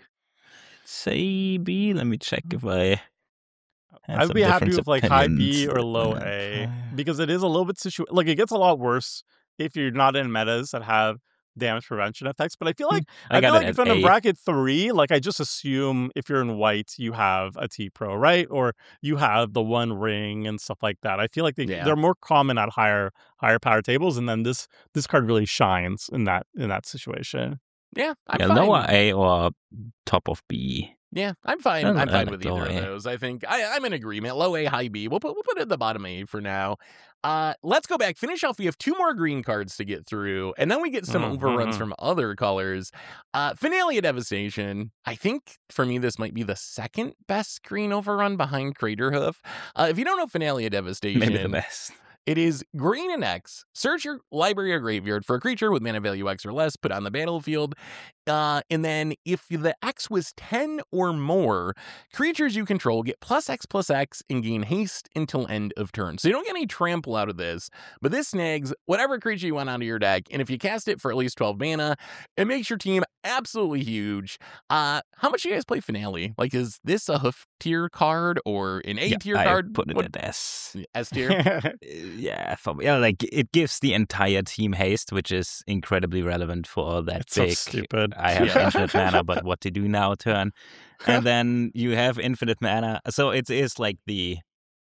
Say B. Let me check if I'd be happy with like high B or low A, because it is a little bit like it gets a lot worse if you're not in metas that have damage prevention effects. But I feel like if I'm in bracket 3, like I just assume if you're in white, you have a T-Pro, right? Or you have the One Ring and stuff like that. I feel like they're more common at higher power tables, and then this card really shines in that situation. Yeah, I'm fine. Lower A or top of B. Yeah, I'm fine. I'm fine with either of those. I think I'm in agreement. Low A, high B. We'll put it at the bottom A for now. Let's go back. Finish off. We have 2 more green cards to get through, and then we get some overruns from other colors. Finale of Devastation. I think for me this might be the second best green overrun behind Craterhoof. If you don't know Finale of Devastation, maybe the best. It is green and X. Search your library or graveyard for a creature with mana value X or less, put on the battlefield. And then if the X was 10 or more, creatures you control get +X/+X and gain haste until end of turn. So you don't get any trample out of this, but this snags whatever creature you want out of your deck. And if you cast it for at least 12 mana, it makes your team absolutely huge. How much do you guys play Finale? Like, is this a hoof tier card or an A tier card? I put it at S. S tier? Yeah, like it gives the entire team haste, which is incredibly relevant for that it's big. So stupid. I have infinite mana, but what to do now turn? And then you have infinite mana. So it is like the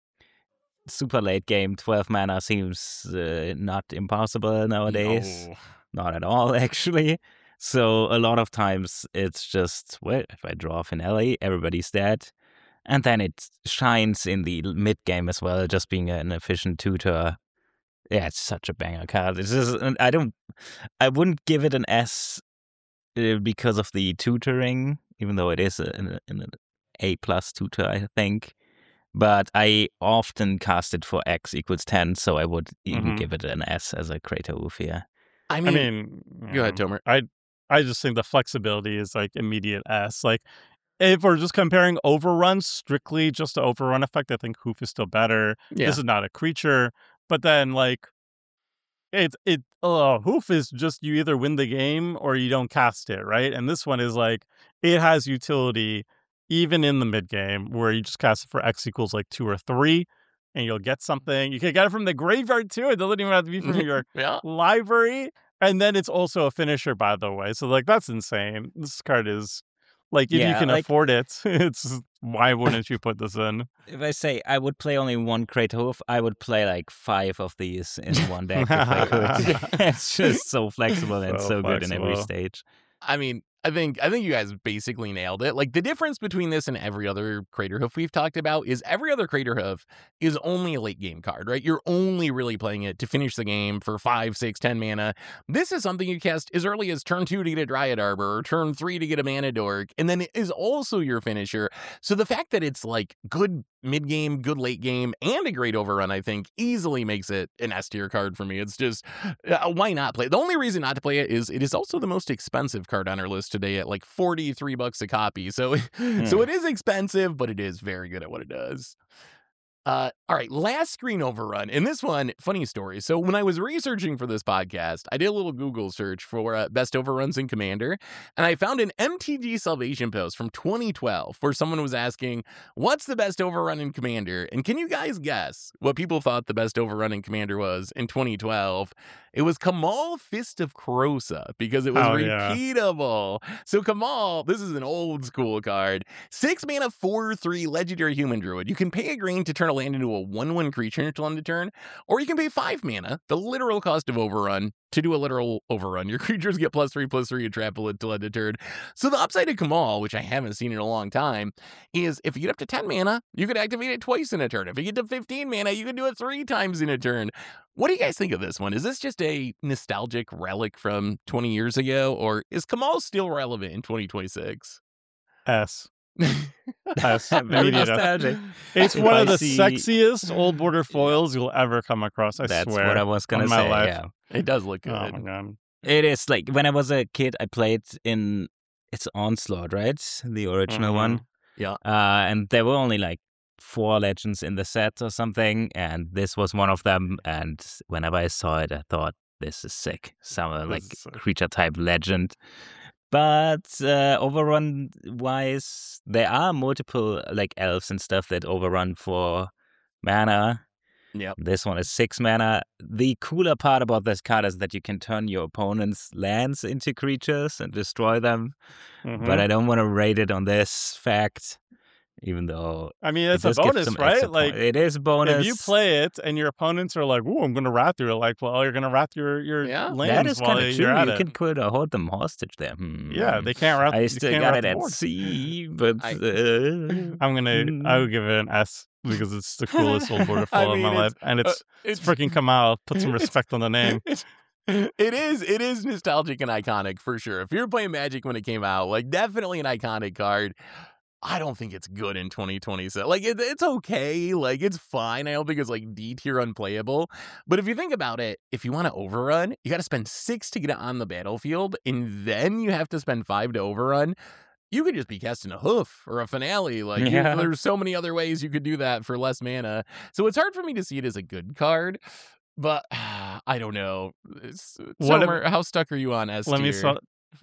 super late game. 12 mana seems not impossible nowadays. No. Not at all, actually. So a lot of times it's just, well, if I draw Finale, everybody's dead. And then it shines in the mid game as well, just being an efficient tutor. Yeah, it's such a banger card. It's just, I wouldn't give it an S because of the tutoring, even though it is an A+ tutor, I think. But I often cast it for X equals 10, so I would even give it an S as a Craterhoof here. I mean, go ahead, Tomer. I just think the flexibility is like immediate S. Like, if we're just comparing overruns, strictly just the overrun effect, I think Hoof is still better. Yeah. This is not a creature, But then like hoof is just you either win the game or you don't cast it, right? And this one is like it has utility even in the mid game where you just cast it for X equals like 2 or 3 and you'll get something. You can get it from the graveyard too. It doesn't even have to be from your library. And then it's also a finisher, by the way. So like that's insane. This card is like if you can afford it, it's why wouldn't you put this in? If I say I would play only one Great Hoof, I would play like 5 of these in one deck if I could. It's just so flexible and so good in every stage. I mean, I think you guys basically nailed it. Like the difference between this and every other Craterhoof we've talked about is every other Craterhoof is only a late game card, right? You're only really playing it to finish the game for 5, 6, 10 mana. This is something you cast as early as turn 2 to get a Dryad Arbor or turn 3 to get a Mana Dork, and then it is also your finisher. So the fact that it's like good mid-game, good late game, and a great overrun, I think, easily makes it an S-tier card for me. It's just, why not play it? The only reason not to play it is also the most expensive card on our list today at like $43 a copy. So it is expensive, but it is very good at what it does. All right, last screen overrun. And this one, funny story. So when I was researching for this podcast, I did a little Google search for best overruns in Commander, and I found an MTG Salvation post from 2012 where someone was asking, what's the best overrun in Commander? And can you guys guess what people thought the best overrun in Commander was in 2012? It was Kamahl Fist of Krosa because it was repeatable. Yeah. So Kamahl, this is an old school card. 6 mana, 4/3 legendary human druid. You can pay a green to turn a land into a 1/1 creature until end of turn, or you can pay 5 mana, the literal cost of overrun, to do a literal overrun. Your creatures get +3/+3 and trample it till end of turn. So the upside of Kamahl, which I haven't seen in a long time, is if you get up to 10 mana, you could activate it twice in a turn. If you get to 15 mana, you can do it 3 times in a turn. What do you guys think of this one? Is this just a nostalgic relic from 20 years ago, or is Kamahl still relevant in 2026? S. Very nostalgic. It's one of the sexiest old border foils you'll ever come across. I swear. That's what I was gonna say. Yeah. It does look good. Oh my god. It is like when I was a kid, I played in it's Onslaught, right? The original one. Yeah. And there were only like 4 legends in the set or something, and this was one of them. And whenever I saw it, I thought, this is sick. Some like creature type legend. But overrun wise, there are multiple like elves and stuff that overrun for mana. Yep. This one is 6 mana. The cooler part about this card is that you can turn your opponent's lands into creatures and destroy them. Mm-hmm. But I don't want to rate it on this fact. Even though I mean it's a bonus, right? Like it is a bonus. If you play it and your opponents are like, "Ooh, I'm going to wrath you," like, well, you're going to wrath your lands. That is kind of true. You can put hold them hostage there. Yeah, they can't wrath. I still got it at C, but I would give it an S because it's the coolest old border foil in my life, and it's freaking Kamahl. Put some respect on the name. It is nostalgic and iconic for sure. If you're playing Magic when it came out, like definitely an iconic card. I don't think it's good in 2027. Like, it's okay. Like, it's fine. I don't think it's, like, D-tier unplayable. But if you think about it, if you want to overrun, you got to spend 6 to get it on the battlefield, and then you have to spend 5 to overrun. You could just be casting a hoof or a finale. Like, there's so many other ways you could do that for less mana. So it's hard for me to see it as a good card. But I don't know. How stuck are you on S tier?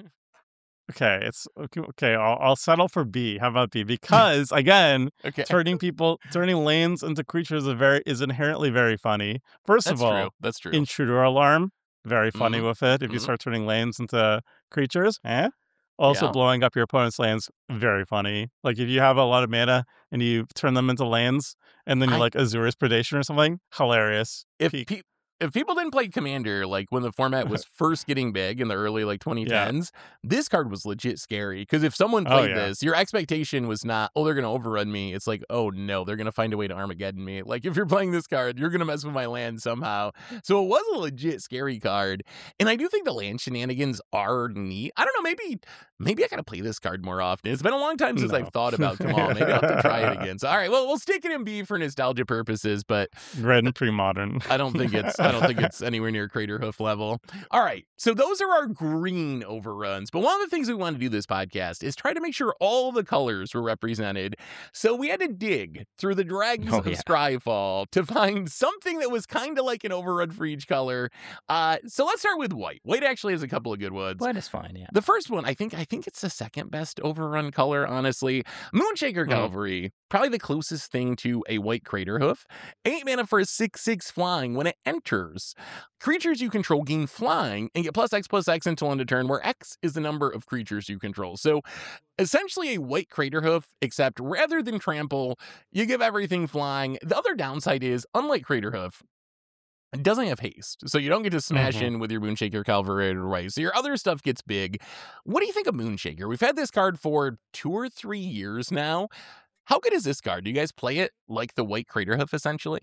Okay, it's okay. I'll settle for B. How about B? Because again, turning lands into creatures is inherently very funny. First of all, that's true. Intruder Alarm, very funny with it. If you start turning lands into creatures, Also, blowing up your opponent's lands, very funny. Like if you have a lot of mana and you turn them into lands, and then you're like Azura's Predation or something, hilarious. If people didn't play Commander, like when the format was first getting big in the early like 2010s, this card was legit scary. Because if someone played this, your expectation was not, they're going to overrun me. It's like, oh no, they're going to find a way to Armageddon me. Like if you're playing this card, you're going to mess with my land somehow. So it was a legit scary card. And I do think the land shenanigans are neat. I don't know, maybe I got to play this card more often. It's been a long time since I've thought about Kamahl. Maybe I'll have to try it again. So all right, well, we'll stick it in B for nostalgia purposes, but red and pre-modern. I don't think it's I don't think it's anywhere near Craterhoof level. All right, so those are our green overruns. But one of the things we want to do this podcast is try to make sure all the colors were represented. So we had to dig through the dregs of Scryfall to find something that was kind of like an overrun for each color. So let's start with white. White actually has a couple of good ones. White is fine, yeah. The first one, I think it's the second best overrun color, honestly. Moonshaker Cavalry, probably the closest thing to a white Craterhoof. 8 mana for a 6/6 flying. When it enters, creatures you control gain flying and get +X/+X until end of turn, where X is the number of creatures you control. So essentially a white Craterhoof, except rather than trample, you give everything flying. The other downside is, unlike Craterhoof, it doesn't have haste, so you don't get to smash in with your Moonshaker Cavalry right away. So your other stuff gets big. What do you think of Moonshaker? We've had this card for 2 or 3 years now. How good is this card? Do you guys play it like the white Craterhoof, essentially?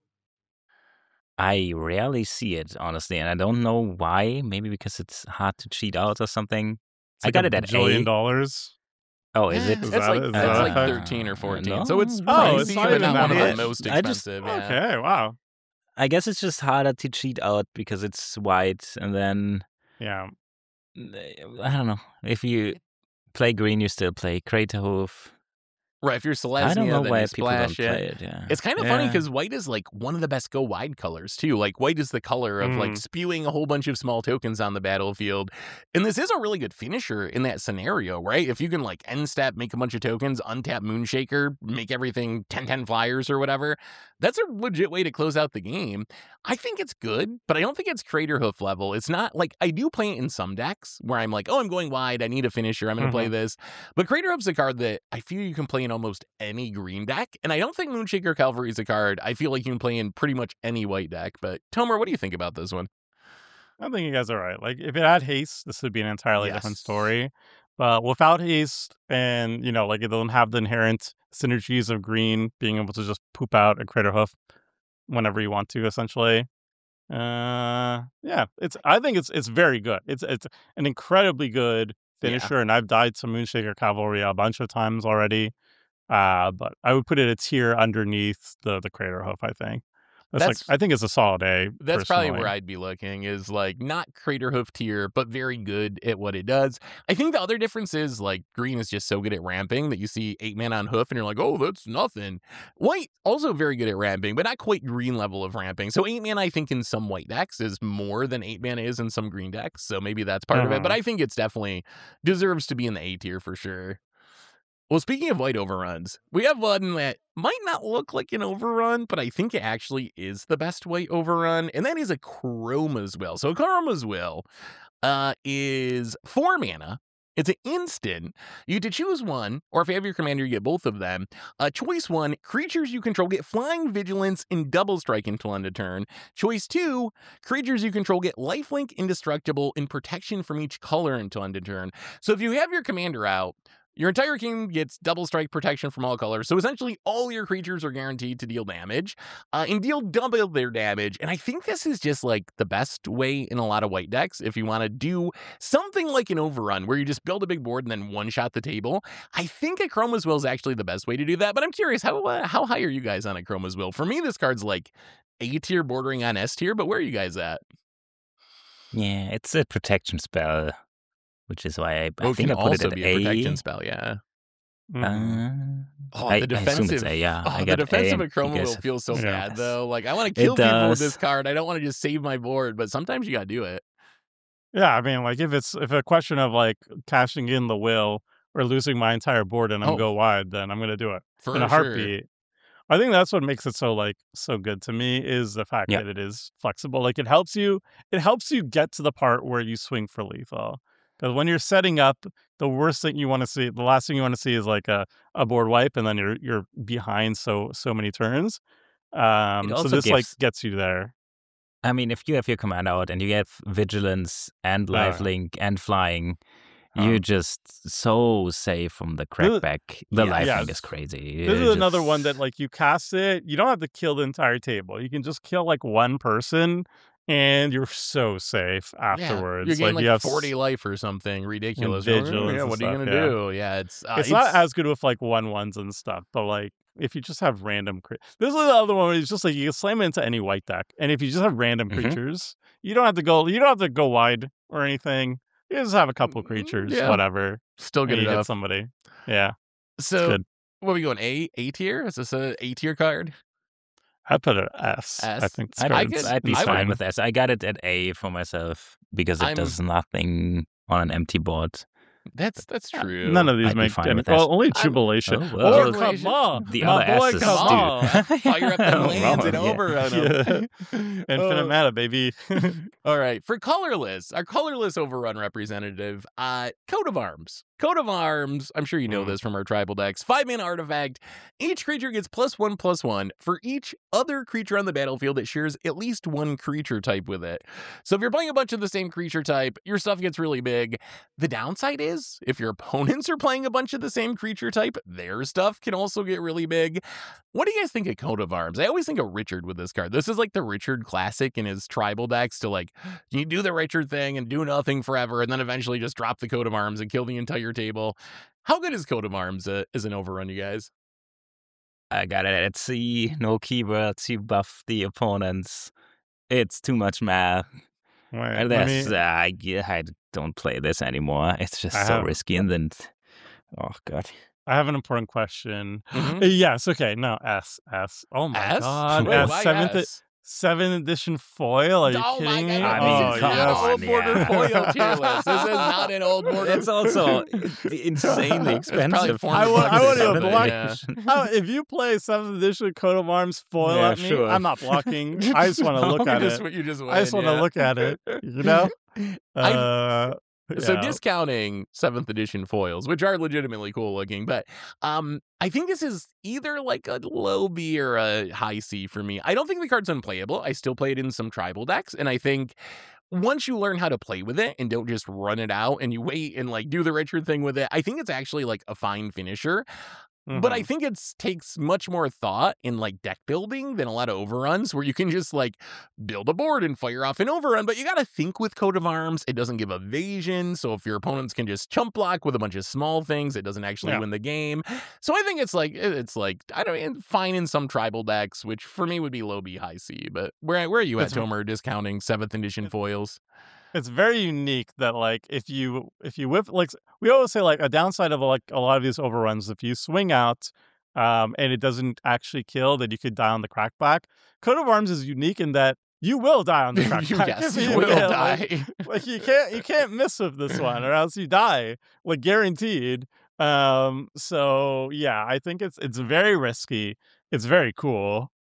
I rarely see it, honestly, and I don't know why. Maybe because it's hard to cheat out or something. I got it at $1 billion. Oh, is it? It's like 13 or 14. No? So it's pricey, but not one of the most expensive. Okay, wow. I guess it's just harder to cheat out because it's white, and then I don't know. If you play green, you still play Craterhoof. Right, if you're Selesnya, I don't know then why you people splash don't play it. Yeah. It's kind of funny because white is like one of the best go wide colors too. Like white is the color of like spewing a whole bunch of small tokens on the battlefield. And this is a really good finisher in that scenario, right? If you can like end step, make a bunch of tokens, untap Moonshaker, make everything 10/10 flyers or whatever, that's a legit way to close out the game. I think it's good, but I don't think it's Craterhoof level. It's not like, I do play it in some decks where I'm like, oh, I'm going wide, I need a finisher, I'm going to play this. But Craterhoof's a card that I feel you can play in almost any green deck, and I don't think Moonshaker Cavalry is a card I feel like you can play in pretty much any white deck. But Tomer, what do you think about this one? I think you guys are right. Like, if it had haste, this would be an entirely different story. But without haste, and like, it doesn't have the inherent synergies of green, being able to just poop out a Craterhoof whenever you want to, essentially. I think it's very good. It's an incredibly good finisher, and I've died to Moonshaker Cavalry a bunch of times already. But I would put it a tier underneath the Craterhoof, I think. I think it's a solid A. That's probably where I'd be looking, is like not Craterhoof tier, but very good at what it does. I think the other difference is like green is just so good at ramping that you see 8 mana on hoof and you're like, oh, that's nothing. White, also very good at ramping, but not quite green level of ramping. So 8 mana, I think, in some white decks is more than 8 mana is in some green decks. So maybe that's part of it. But I think it's definitely deserves to be in the A tier for sure. Well, speaking of white overruns, we have one that might not look like an overrun, but I think it actually is the best white overrun, and that is a Chroma's Will. So Chroma's Will is 4 mana. It's an instant. You get to choose one, or if you have your commander, you get both of them. Choice 1, creatures you control get flying, vigilance, and double strike until end of turn. Choice 2, creatures you control get lifelink, indestructible, and protection from each color until end of turn. So if you have your commander out, your entire team gets double strike protection from all colors. So essentially all your creatures are guaranteed to deal damage and deal double their damage. And I think this is just like the best way in a lot of white decks if you want to do something like an overrun where you just build a big board and then one-shot the table. I think a Chroma's Will is actually the best way to do that. But I'm curious, how high are you guys on a Chroma's Will? For me, this card's like A tier bordering on S tier, but where are you guys at? Yeah, it's a protection spell, which is why I think I put also it at be A. a protection spell, yeah. The defensive, I assume it's A, yeah. The defensive of Chroma will feel so bad, though. Like, I want to kill people with this card. I don't want to just save my board, but sometimes you got to do it. Yeah, I mean, like, if a question of, like, cashing in the will or losing my entire board and I'm go wide, then I'm going to do it in a heartbeat. Sure. I think that's what makes it so good to me, is the fact that it is flexible. Like, it helps you get to the part where you swing for lethal. Because when you're setting up, the last thing you want to see is like a board wipe, and then you're behind so many turns. So this gets you there. I mean, if you have your command out and you have vigilance and lifelink and flying, you're just so safe from the crackback. The lifelink is crazy. This is another one that, like, you cast it, you don't have to kill the entire table. You can just kill like one person, and you're so safe afterwards. You're getting like 40 life or something ridiculous. What are you gonna do? Yeah, it's not as good with like 1/1s and stuff, but like if you just have random this is the other one where it's just like you can slam it into any white deck, and if you just have random creatures, you don't have to go wide or anything. You just have a couple creatures, whatever. Still good enough. Hit somebody. Yeah. So what are we going? A tier? Is this a tier card? I'd put it S. I think I'd be fine with S. I got it at A for myself because it does nothing on an empty board. That's true. None of these make any. Well, only Jubilation. Oh, come on. The other S is stupid. Fire up the lands and overrun them. Infinite mana, baby. All right. For colorless, our colorless overrun representative, Coat of Arms. Coat of Arms, I'm sure you know this from our tribal decks. 5-mana artifact. Each creature gets +1/+1 for each other creature on the battlefield that shares at least one creature type with it. So if you're playing a bunch of the same creature type, your stuff gets really big. The downside is, if your opponents are playing a bunch of the same creature type, their stuff can also get really big. What do you guys think of Coat of Arms? I always think of Richard with this card. This is like the Richard classic in his tribal decks to like, you do the Richard thing and do nothing forever, and then eventually just drop the Coat of Arms and kill the entire table. How good is Coat of Arms as an overrun, you guys? I got it at C. No keywords. You buff the opponents. It's too much math. Right. I don't play this anymore. It's just so risky. And then, oh God. I have an important question. Yes. Okay. No. S. Oh my God. Wait, Seventh edition foil? Are you kidding me? I mean, come on, Old Border foil tier list. This is not an Old Border. It's also insanely expensive. I want to block. If you play 7th edition Coat of Arms foil at me, I'm not blocking. I just want to look at it. I just want to look at it. You know. So discounting 7th edition foils, which are legitimately cool looking, but I think this is either like a low B or a high C for me. I don't think the card's unplayable. I still play it in some tribal decks, and I think once you learn how to play with it and don't just run it out and you wait and like do the Richard thing with it, I think it's actually like a fine finisher. But I think it takes much more thought in like deck building than a lot of overruns where you can just like build a board and fire off an overrun. But you got to think with Coat of Arms. It doesn't give evasion. So if your opponents can just chump block with a bunch of small things, it doesn't actually win the game. So I think it's like, I don't know, fine in some tribal decks, which for me would be low B, high C. But where are you at, Tomer, discounting 7th edition foils? It's very unique that like if you whip, like we always say, like a downside of like a lot of these overruns, if you swing out and it doesn't actually kill, then you could die on the crackback. Coat of Arms is unique in that you will die on the crackback. Yes, you will die. Like you can't miss with this one, or else you die, like guaranteed. So yeah, I think it's very risky. It's very cool.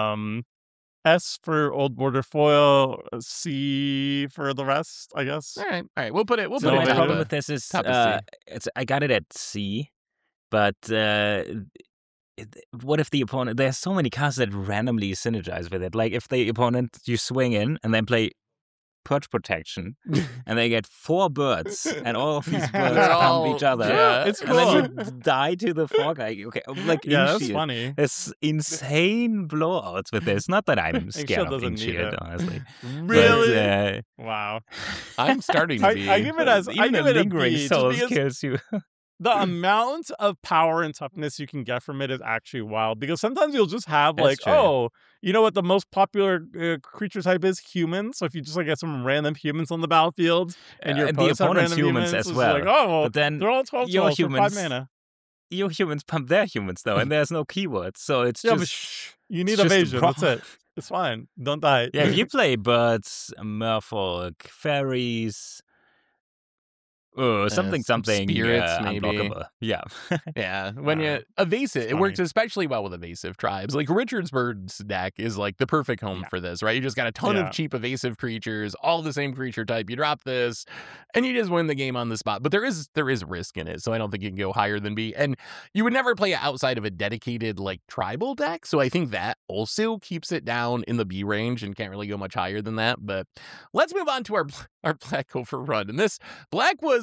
S for Old Border foil, C for the rest, I guess. All right. We'll put it. So my problem with this is, I got it at C, but what if the opponent? There's so many cards that randomly synergize with it. Like if the opponent, you swing in and then play Purge Protection, and they get 4 birds, and all of these birds pump each other. Yeah, it's cool. And then you die to the fog. Okay, like that's funny. There's insane blowouts with this. Not that I'm scared of Inksheld, honestly. Really? But, wow. I'm starting to be. I give it as even a lingering B, souls kills you. The amount of power and toughness you can get from it is actually wild, because sometimes you'll just have like, you know what the most popular creature type is? Humans. So if you just like get some random humans on the battlefield and your opponents have random humans as well, like, but then they're all 12 your humans, 5 mana. Your humans pump their humans though, and there's no keywords, so it's just you need evasion. That's it. It's fine. Don't die. Yeah, if you play birds, merfolk, fairies. Something spirits, maybe. Unblockable. Yeah. Yeah. When you evasive, it works especially well with evasive tribes. Like Richard's Bird's deck is like the perfect home for this, right? You just got a ton of cheap evasive creatures, all the same creature type. You drop this, and you just win the game on the spot. But there is risk in it, so I don't think you can go higher than B. And you would never play it outside of a dedicated like tribal deck, so I think that also keeps it down in the B range and can't really go much higher than that. But let's move on to our black overrun. And this black was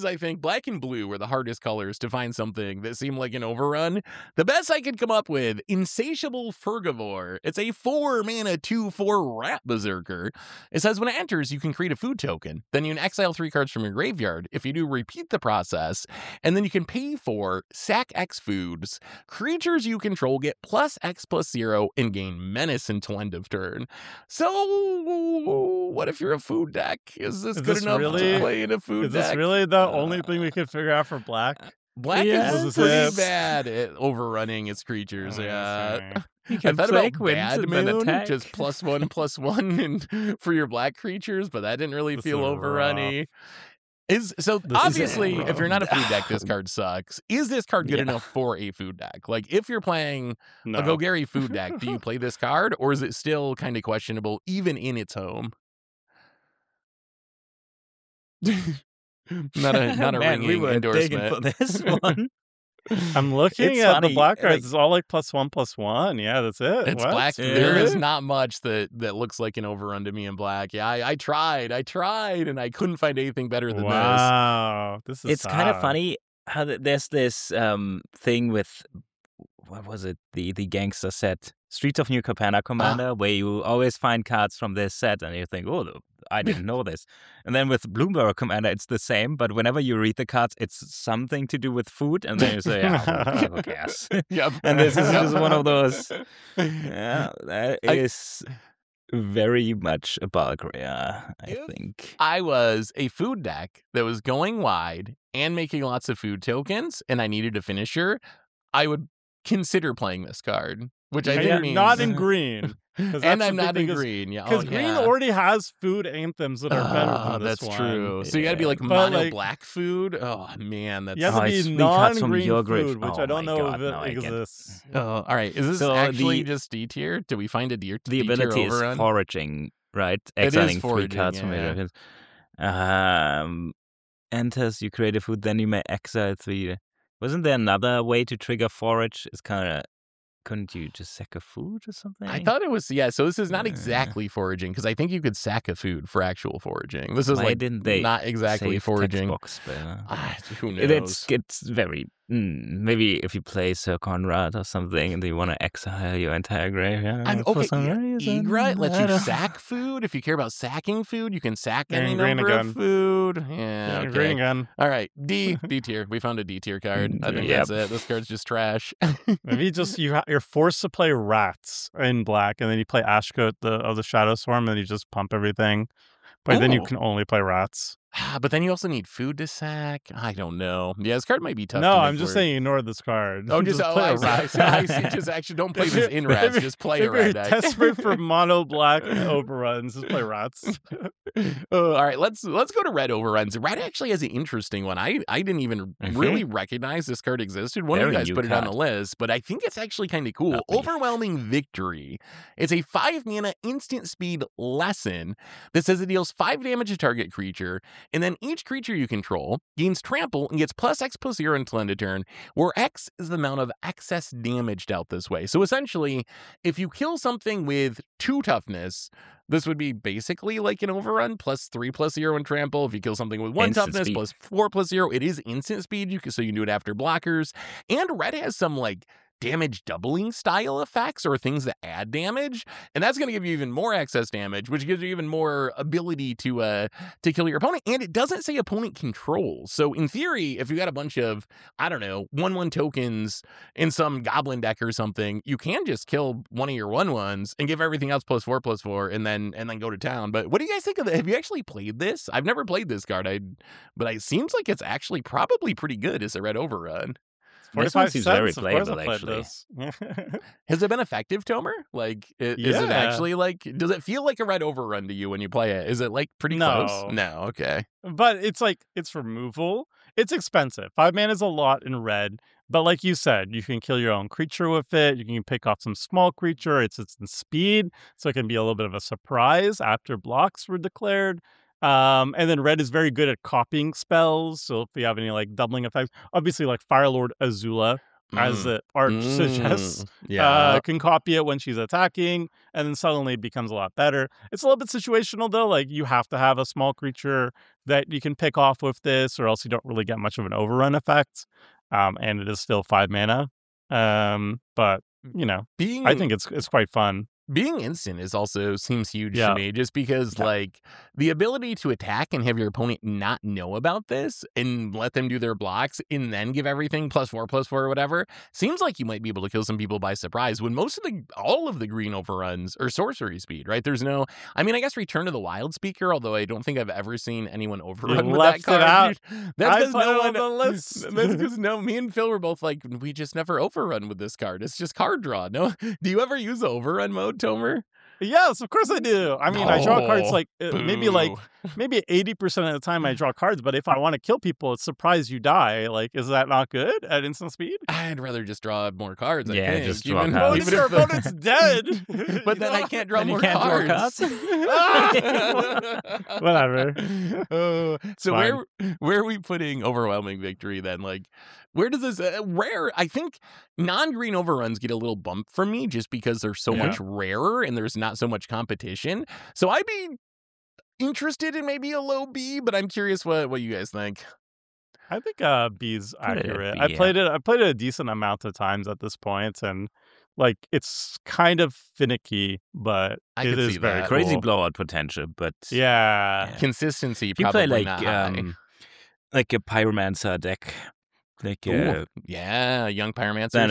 I think black and blue were the hardest colors to find something that seemed like an overrun. The best I could come up with, Insatiable Fergivore. It's a 4-mana 2/4 rat berserker. It says when it enters, you can create a food token. Then you can exile 3 cards from your graveyard. If you do, repeat the process. And then you can pay for sack X foods. Creatures you control get +X+0 and gain menace until end of turn. So, what if you're a food deck? Is this good enough to play in a food deck? Is this really the only thing we can figure out for black? Black is pretty bad at overrunning its creatures. Yeah. I thought about Bad Moon, just +1/+1 and for your black creatures, but that didn't really feel overrunny. Obviously, if you're not a food deck, this card sucks. Is this card good enough for a food deck? Like, if you're playing a Golgari food deck, do you play this card, or is it still kind of questionable, even in its home? not a ringing endorsement for this one. I'm looking at the black cards. It's all like +1/+1. Yeah, that's it. It's black. Yeah. There is not much that looks like an overrun to me in black. Yeah, I tried, and I couldn't find anything better than this. Wow, this is. It's kind of funny how there's this thing with, what was it? The gangster set, Streets of New Capenna Commander, where you always find cards from this set, and you think, oh, I didn't know this. And then with Bloomburrow Commander, it's the same, but whenever you read the cards, it's something to do with food, and then you say, who cares? Yep. And this is just one of those. Yeah, that is very much a bulk rare, I think. I was a food deck that was going wide and making lots of food tokens, and I needed a finisher, I would consider playing this card, which I think means not in green. And I'm not in green, because green already has food anthems that are better than this that's one. True. So you got to be like mono black food. Oh man, that's. You have to be non-green food, which I don't know if it exists. All right, is this actually just D tier? Did we find a D tier? The ability is foraging, right? Exiling 3 cards from your enters, you create a food, then you may exile 3. Wasn't there another way to trigger forage? It's kind of. Couldn't you just sack a food or something? I thought it was, so this is not exactly foraging, because I think you could sack a food for actual foraging. This is not exactly foraging. Box, but, who knows? It's very, maybe if you play Sir Conrad or something and you want to exile your entire graveyard. Egret lets you sack food. If you care about sacking food, you can sack any number of food. Yeah, okay. Green again. All right, D tier. We found a D tier card. I think that's it. This card's just trash. Maybe just you're forced to play rats in black, and then you play Ashcoat of the Shadow Swarm, and you just pump everything. But then you can only play rats. But then you also need food to sack. I don't know. Yeah, this card might be tough. No, I'm just saying ignore this card. Oh, just play a rat. I see. Just actually don't play this in rats. Just play a rat deck. Desperate for mono black overruns. Just play rats. All right, let's go to red overruns. Red actually has an interesting one. I didn't even really recognize this card existed. One of you guys put it on the list, but I think it's actually kind of cool. Overwhelming Victory. It's a 5-mana instant speed lesson that says it deals 5 damage to target creature. And then each creature you control gains trample and gets +X+0 until end of turn, where X is the amount of excess damage dealt this way. So essentially, if you kill something with 2 toughness, this would be basically like an overrun, +3/+0 and trample. If you kill something with 1 toughness, +4/+0, it is instant speed, so you can do it after blockers. And red has some damage doubling style effects or things that add damage, and that's going to give you even more excess damage, which gives you even more ability to kill your opponent. And it doesn't say opponent controls, so in theory, if you got a bunch of 1/1 tokens in some goblin deck or something, you can just kill one of your 1/1s and give everything else +4/+4 and then go to town. But what do you guys think of that? Have you actually played this? I've never played this card, but it seems like it's actually probably pretty good as a red overrun. 45 seems cents, very playable, actually. Has it been effective, Tomer? Is it actually does it feel like a red overrun to you when you play it? Is it pretty close? No, okay. But it's removal. It's expensive. 5 mana is a lot in red, but like you said, you can kill your own creature with it. You can pick off some small creature. It's in speed, so it can be a little bit of a surprise after blocks were declared. And then red is very good at copying spells. So if you have any doubling effects, obviously Firelord Azula as the art suggests. Yeah. Can copy it when she's attacking, and then suddenly it becomes a lot better. It's a little bit situational, though. Like, you have to have a small creature that you can pick off with this, or else you don't really get much of an overrun effect. And it is still 5 mana. But, I think it's quite fun. Being instant seems huge to me, just because like the ability to attack and have your opponent not know about this and let them do their blocks and then give everything +4/+4 or whatever seems like you might be able to kill some people by surprise when all of the green overruns are sorcery speed, right? There's no, I mean, I guess Return to the Wild Speaker, although I don't think I've ever seen anyone overrun with that card. Out. That's because me and Phil were both like, we just never overrun with this card. It's just card draw. No, do you ever use the overrun mode, Tomer? Yes, of course I do. I mean, I draw cards maybe 80% of the time I draw cards, but if I want to kill people, it's surprise you die. Like, is that not good at instant speed? I'd rather just draw more cards. Yeah, I think. just draw cards. Even if your opponent's dead. But then I can't draw more cards. Whatever. So where are we putting overwhelming victory then? Like, where does this rare? I think non-green overruns get a little bump from me just because they're so much rarer and there's not so much competition. So I'd be interested in maybe a low B, but I'm curious what you guys think. I think B's accurate. I played it a decent amount of times at this point, and like it's kind of finicky, but it is very cool. Crazy blowout potential, but consistency. You probably play not high. like a Pyromancer deck. Like young Pyromancer. Then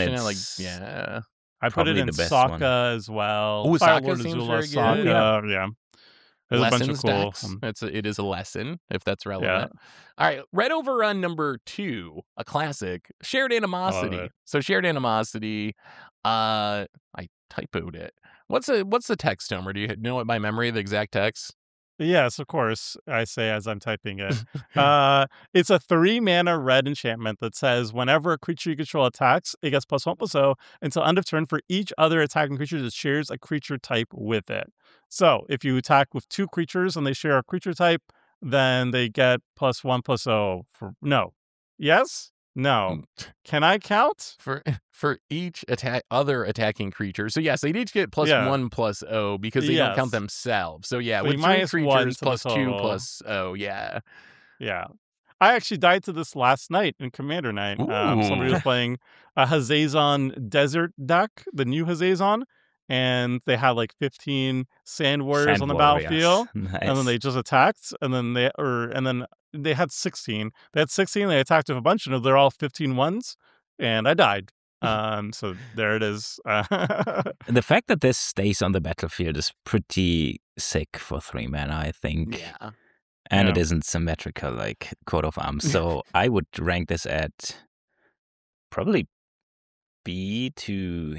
I put it in Sokka as well. Oh, Sokka seems very good. Sokka, yeah. There's Lessons a bunch of cool. It is a lesson if that's relevant. All right, red overrun number 2, a classic, Shared Animosity. So Shared Animosity, I typoed it. What's the text, Tomer? Do you know it by memory? The exact text? Yes, of course, I say as I'm typing it. It's a 3-mana red enchantment that says whenever a creature you control attacks, it gets +1/+0 until end of turn for each other attacking creature that shares a creature type with it. So if you attack with 2 creatures and they share a creature type, then they get +1/+0 for no. Yes? No. Can I count? For each other attacking creature. So yes, they'd each get +1/+0 because they don't count themselves. So yeah, with 3 creatures +2/+0, yeah. Yeah. I actually died to this last night in Commander Night. Somebody was playing a Hazazon Desert deck, the new Hazazon, and they had like 15 Sand Warriors on the battlefield. Nice. And then they just attacked, and then they had 16. They had 16, they attacked with a bunch, and they're all 15 ones, and I died. So there it is. The fact that this stays on the battlefield is pretty sick for 3 mana, I think. Yeah. And it isn't symmetrical like Coat of Arms. So I would rank this at probably B to,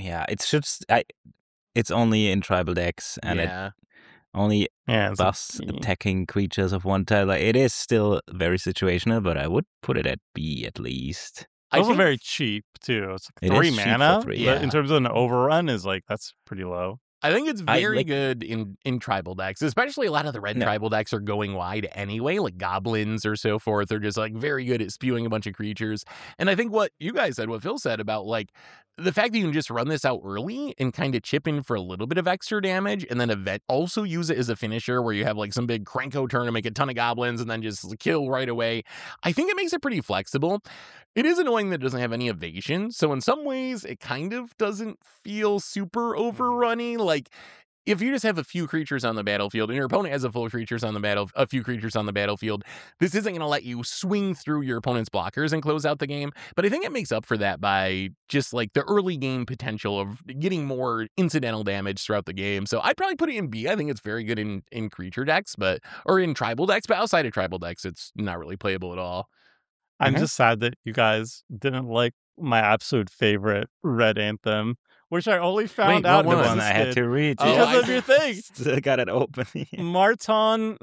it's only in tribal decks, and it only buffs attacking creatures of one type. Like, it is still very situational, but I would put it at B at least. Those are very cheap too. It's like 3 mana. In terms of an overrun, that's pretty low. I think it's very good in tribal decks, especially a lot of the red tribal decks are going wide anyway, like goblins or so forth. They're just like very good at spewing a bunch of creatures. And I think what you guys said, what Phil said about like the fact that you can just run this out early and kind of chip in for a little bit of extra damage and then also use it as a finisher where you have like some big Krenko turn to make a ton of goblins and then just kill right away. I think it makes it pretty flexible. It is annoying that it doesn't have any evasion. So in some ways, it kind of doesn't feel super overrunny. Like, if you just have a few creatures on the battlefield and your opponent has a few creatures on the battlefield, this isn't going to let you swing through your opponent's blockers and close out the game. But I think it makes up for that by just like the early game potential of getting more incidental damage throughout the game. So I'd probably put it in B. I think it's very good in creature decks, or in tribal decks, but outside of tribal decks, it's not really playable at all. I'm just sad that you guys didn't like my absolute favorite red anthem, which I only found out I had to read because of your thing. Still got it open. Marton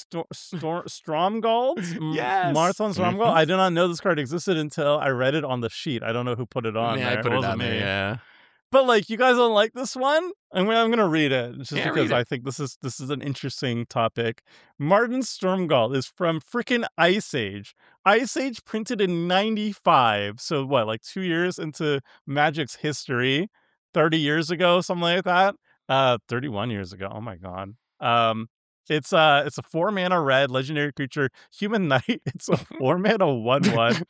Stromgald? Yes. Marton Stromgald. I did not know this card existed until I read it on the sheet. I don't know who put it on. I put it on there. Yeah. But like, you guys don't like this one? I'm gonna read it just Yeah, because read it. I think this is an interesting topic. Martin Stormgull is from freaking Ice Age. Ice Age printed in 95. So what, like 2 years into Magic's history, 30 years ago, something like that. 31 years ago. Oh my god. It's a 4-mana red legendary creature, human knight. It's a 4-mana 1/1.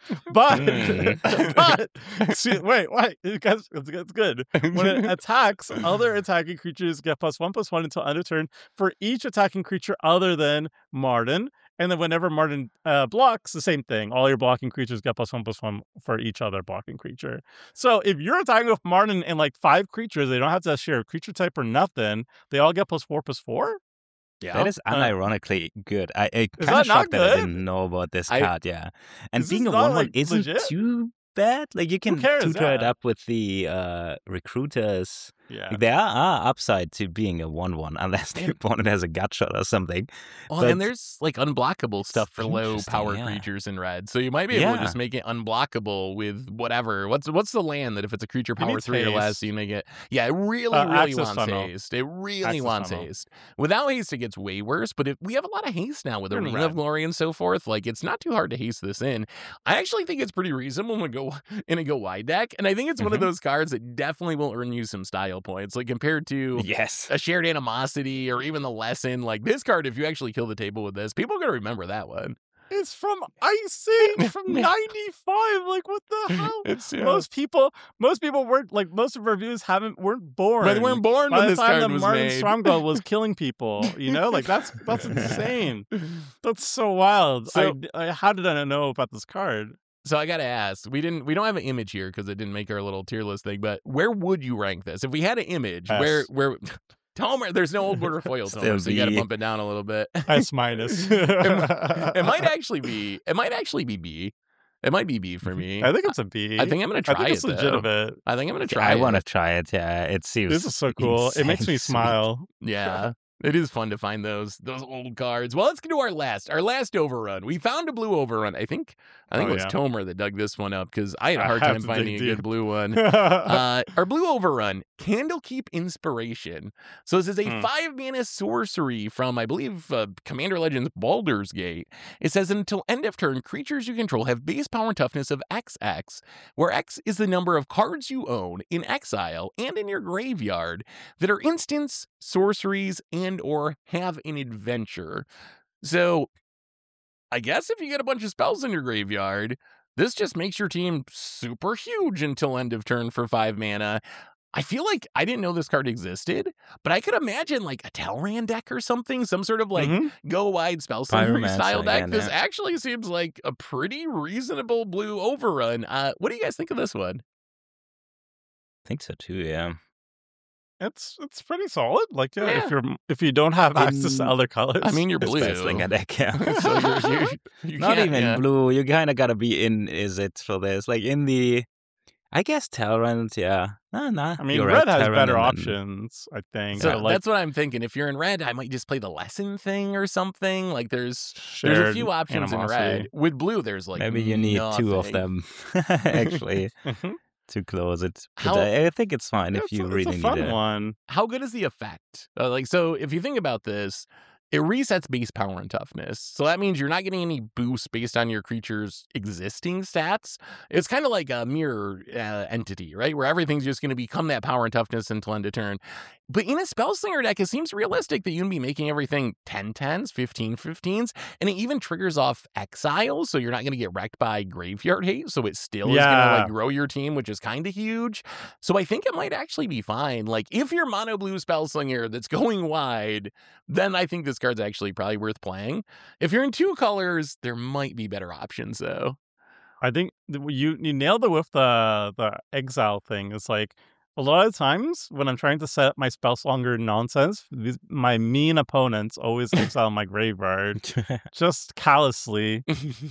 But see, wait, guys, it's good. When it attacks, other attacking creatures get +1/+1 until end of turn for each attacking creature other than Martin. And then whenever Martin blocks, the same thing. All your blocking creatures get +1/+1 for each other blocking creature. So if you're attacking with Martin and like 5 creatures, they don't have to share a creature type or nothing. They all get +4/+4. Yeah, that is unironically good. I Is kind that of not shocked that I good? didn't know about this card. Yeah, and This being is a not, 1/1 like, isn't legit? too bad. Like you can cares? tutor it Yeah. up with the recruiters. Yeah. Like, there are upside to being a 1/1 unless the opponent has a gut shot or something. Well, But and there's like unblockable stuff for low interesting, power yeah. creatures in red, so you might be able to Yeah. just make it unblockable with whatever. What's the land that if it's a creature It power needs 3 or less, haste. you make it? Yeah, it really Access wants tunnel. haste. It really Access wants tunnel. haste. Without haste, it gets way worse. But if we have a lot of haste now with You're in Arena of red. Glory and so forth, like it's not too hard to haste this in. I actually think it's pretty reasonable to go in a go wide deck, and I think it's one of Mhm. those cards that definitely will earn you some style points, like compared to yes, a shared animosity or even the lesson. Like this card, if you actually kill the table with this, people are gonna remember that one. It's from Ice Age from 95. Like, what the hell? It's Most people weren't like, most of our viewers weren't born. Right, they weren't born by when the this time card that was Martin made. Stormgull was killing people. You know, like that's insane. That's so wild. So- How did I not know about this card? So I gotta ask, we don't have an image here because it didn't make our little tier list thing. But where would you rank this if we had an image? S. Where Tomer? There's no old border foil Still Tomer, so you gotta B. bump it down a little bit. S minus. It might actually be. It might actually be B. It might be B for me. I think it's a B. I think I'm gonna try I think it's it. Though. legitimate. I think I'm gonna try. I want to it. try it. Yeah, it seems. This is so cool. It makes me insane sweet. smile. Yeah. It is fun to find those old cards. Well, let's get to our last overrun. We found a blue overrun. I think it was Tomer that dug this one up because I had a hard have time to finding dig a good deep. blue one. Our blue overrun, Candlekeep Inspiration. So this is a 5-mana sorcery from, I believe, Commander Legends Baldur's Gate. It says until end of turn, creatures you control have base power and toughness of XX, where X is the number of cards you own in exile and in your graveyard that are instants, sorceries, and or have an adventure. So I guess if you get a bunch of spells in your graveyard, this just makes your team super huge until end of turn for 5 mana. I feel like I didn't know this card existed, but I could imagine like a Telran deck or something, some sort of like go wide spell summary Pyromancer style deck. again, This yeah. actually seems like a pretty reasonable blue overrun. What do you guys think of this one? I think so too. Yeah. It's pretty solid. Like, Yeah. if you don't have access to other colors. I mean, you're blue. Spellslinger deck, yeah. So you Not can't, even yeah. blue. You kind of gotta be in. Is it for this? Like in the, I guess Talrand. Yeah. Nah. I mean, you're red right, has Talrand better and then- options, I think. So I like that's what I'm thinking. If you're in red, I might just play the lesson thing or something. Like there's a shared few options in animosity. red. With blue, there's like Maybe you need two of nothing. them actually Mhm. to close it. But How- I think it's fine if It's you a- really it's a need fun it. one. How good is the effect? So if you think about this, it resets base power and toughness. So that means you're not getting any boost based on your creature's existing stats. It's kind of like a mirror entity, right? Where everything's just going to become that power and toughness until end of turn. But in a Spellslinger deck, it seems realistic that you can be making everything 10/10s, 15/15s, and it even triggers off exiles, so you're not going to get wrecked by graveyard hate. So it still is going to Yeah. like grow your team, which is kind of huge. So I think it might actually be fine. Like if you're mono blue Spellslinger that's going wide, then I think this card's actually probably worth playing. If you're in 2 colors, there might be better options though. I think you nailed it with the exile thing. It's like a lot of times when I'm trying to set up my Spellslinger nonsense, my mean opponents always exile my graveyard just callously.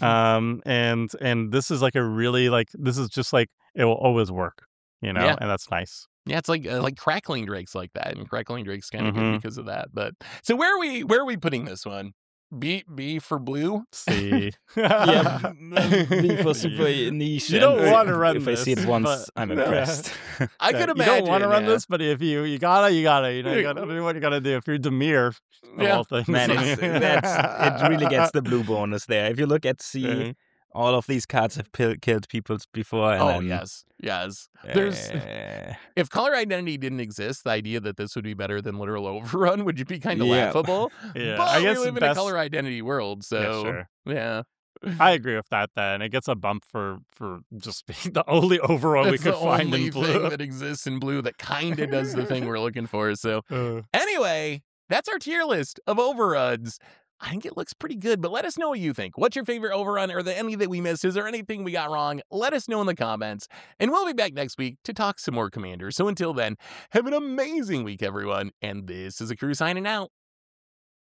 And this is like a really like this is just like it will always work, you know, Yeah. and that's nice. Yeah, it's like Crackling Drake's like that, and Crackling Drake's kind of Mhm. good because of that. But so where are we putting this one? B for blue. C. Yeah, B for super niche. You don't want to run if this. I see it once, I'm impressed. I could imagine. You don't want to run this, but if you gotta. You gotta do what you gotta do. If you're Demir, of all things. Man, it really gets the blue bonus there. If you look at C, all of these cards have killed people before. And yes. There's if Color Identity didn't exist, the idea that this would be better than Literal Overrun would be kind of laughable. Yeah, but I guess we live in a Color Identity world, so yeah. I agree with that. Then it gets a bump for just being the only overrun we could find in blue. The only thing that exists in blue that kind of does the thing we're looking for. So anyway, that's our tier list of overruns. I think it looks pretty good, but let us know what you think. What's your favorite overrun? Are there any that we missed? Is there anything we got wrong? Let us know in the comments, and we'll be back next week to talk some more Commander. So until then, have an amazing week, everyone, and this is A Crew signing out.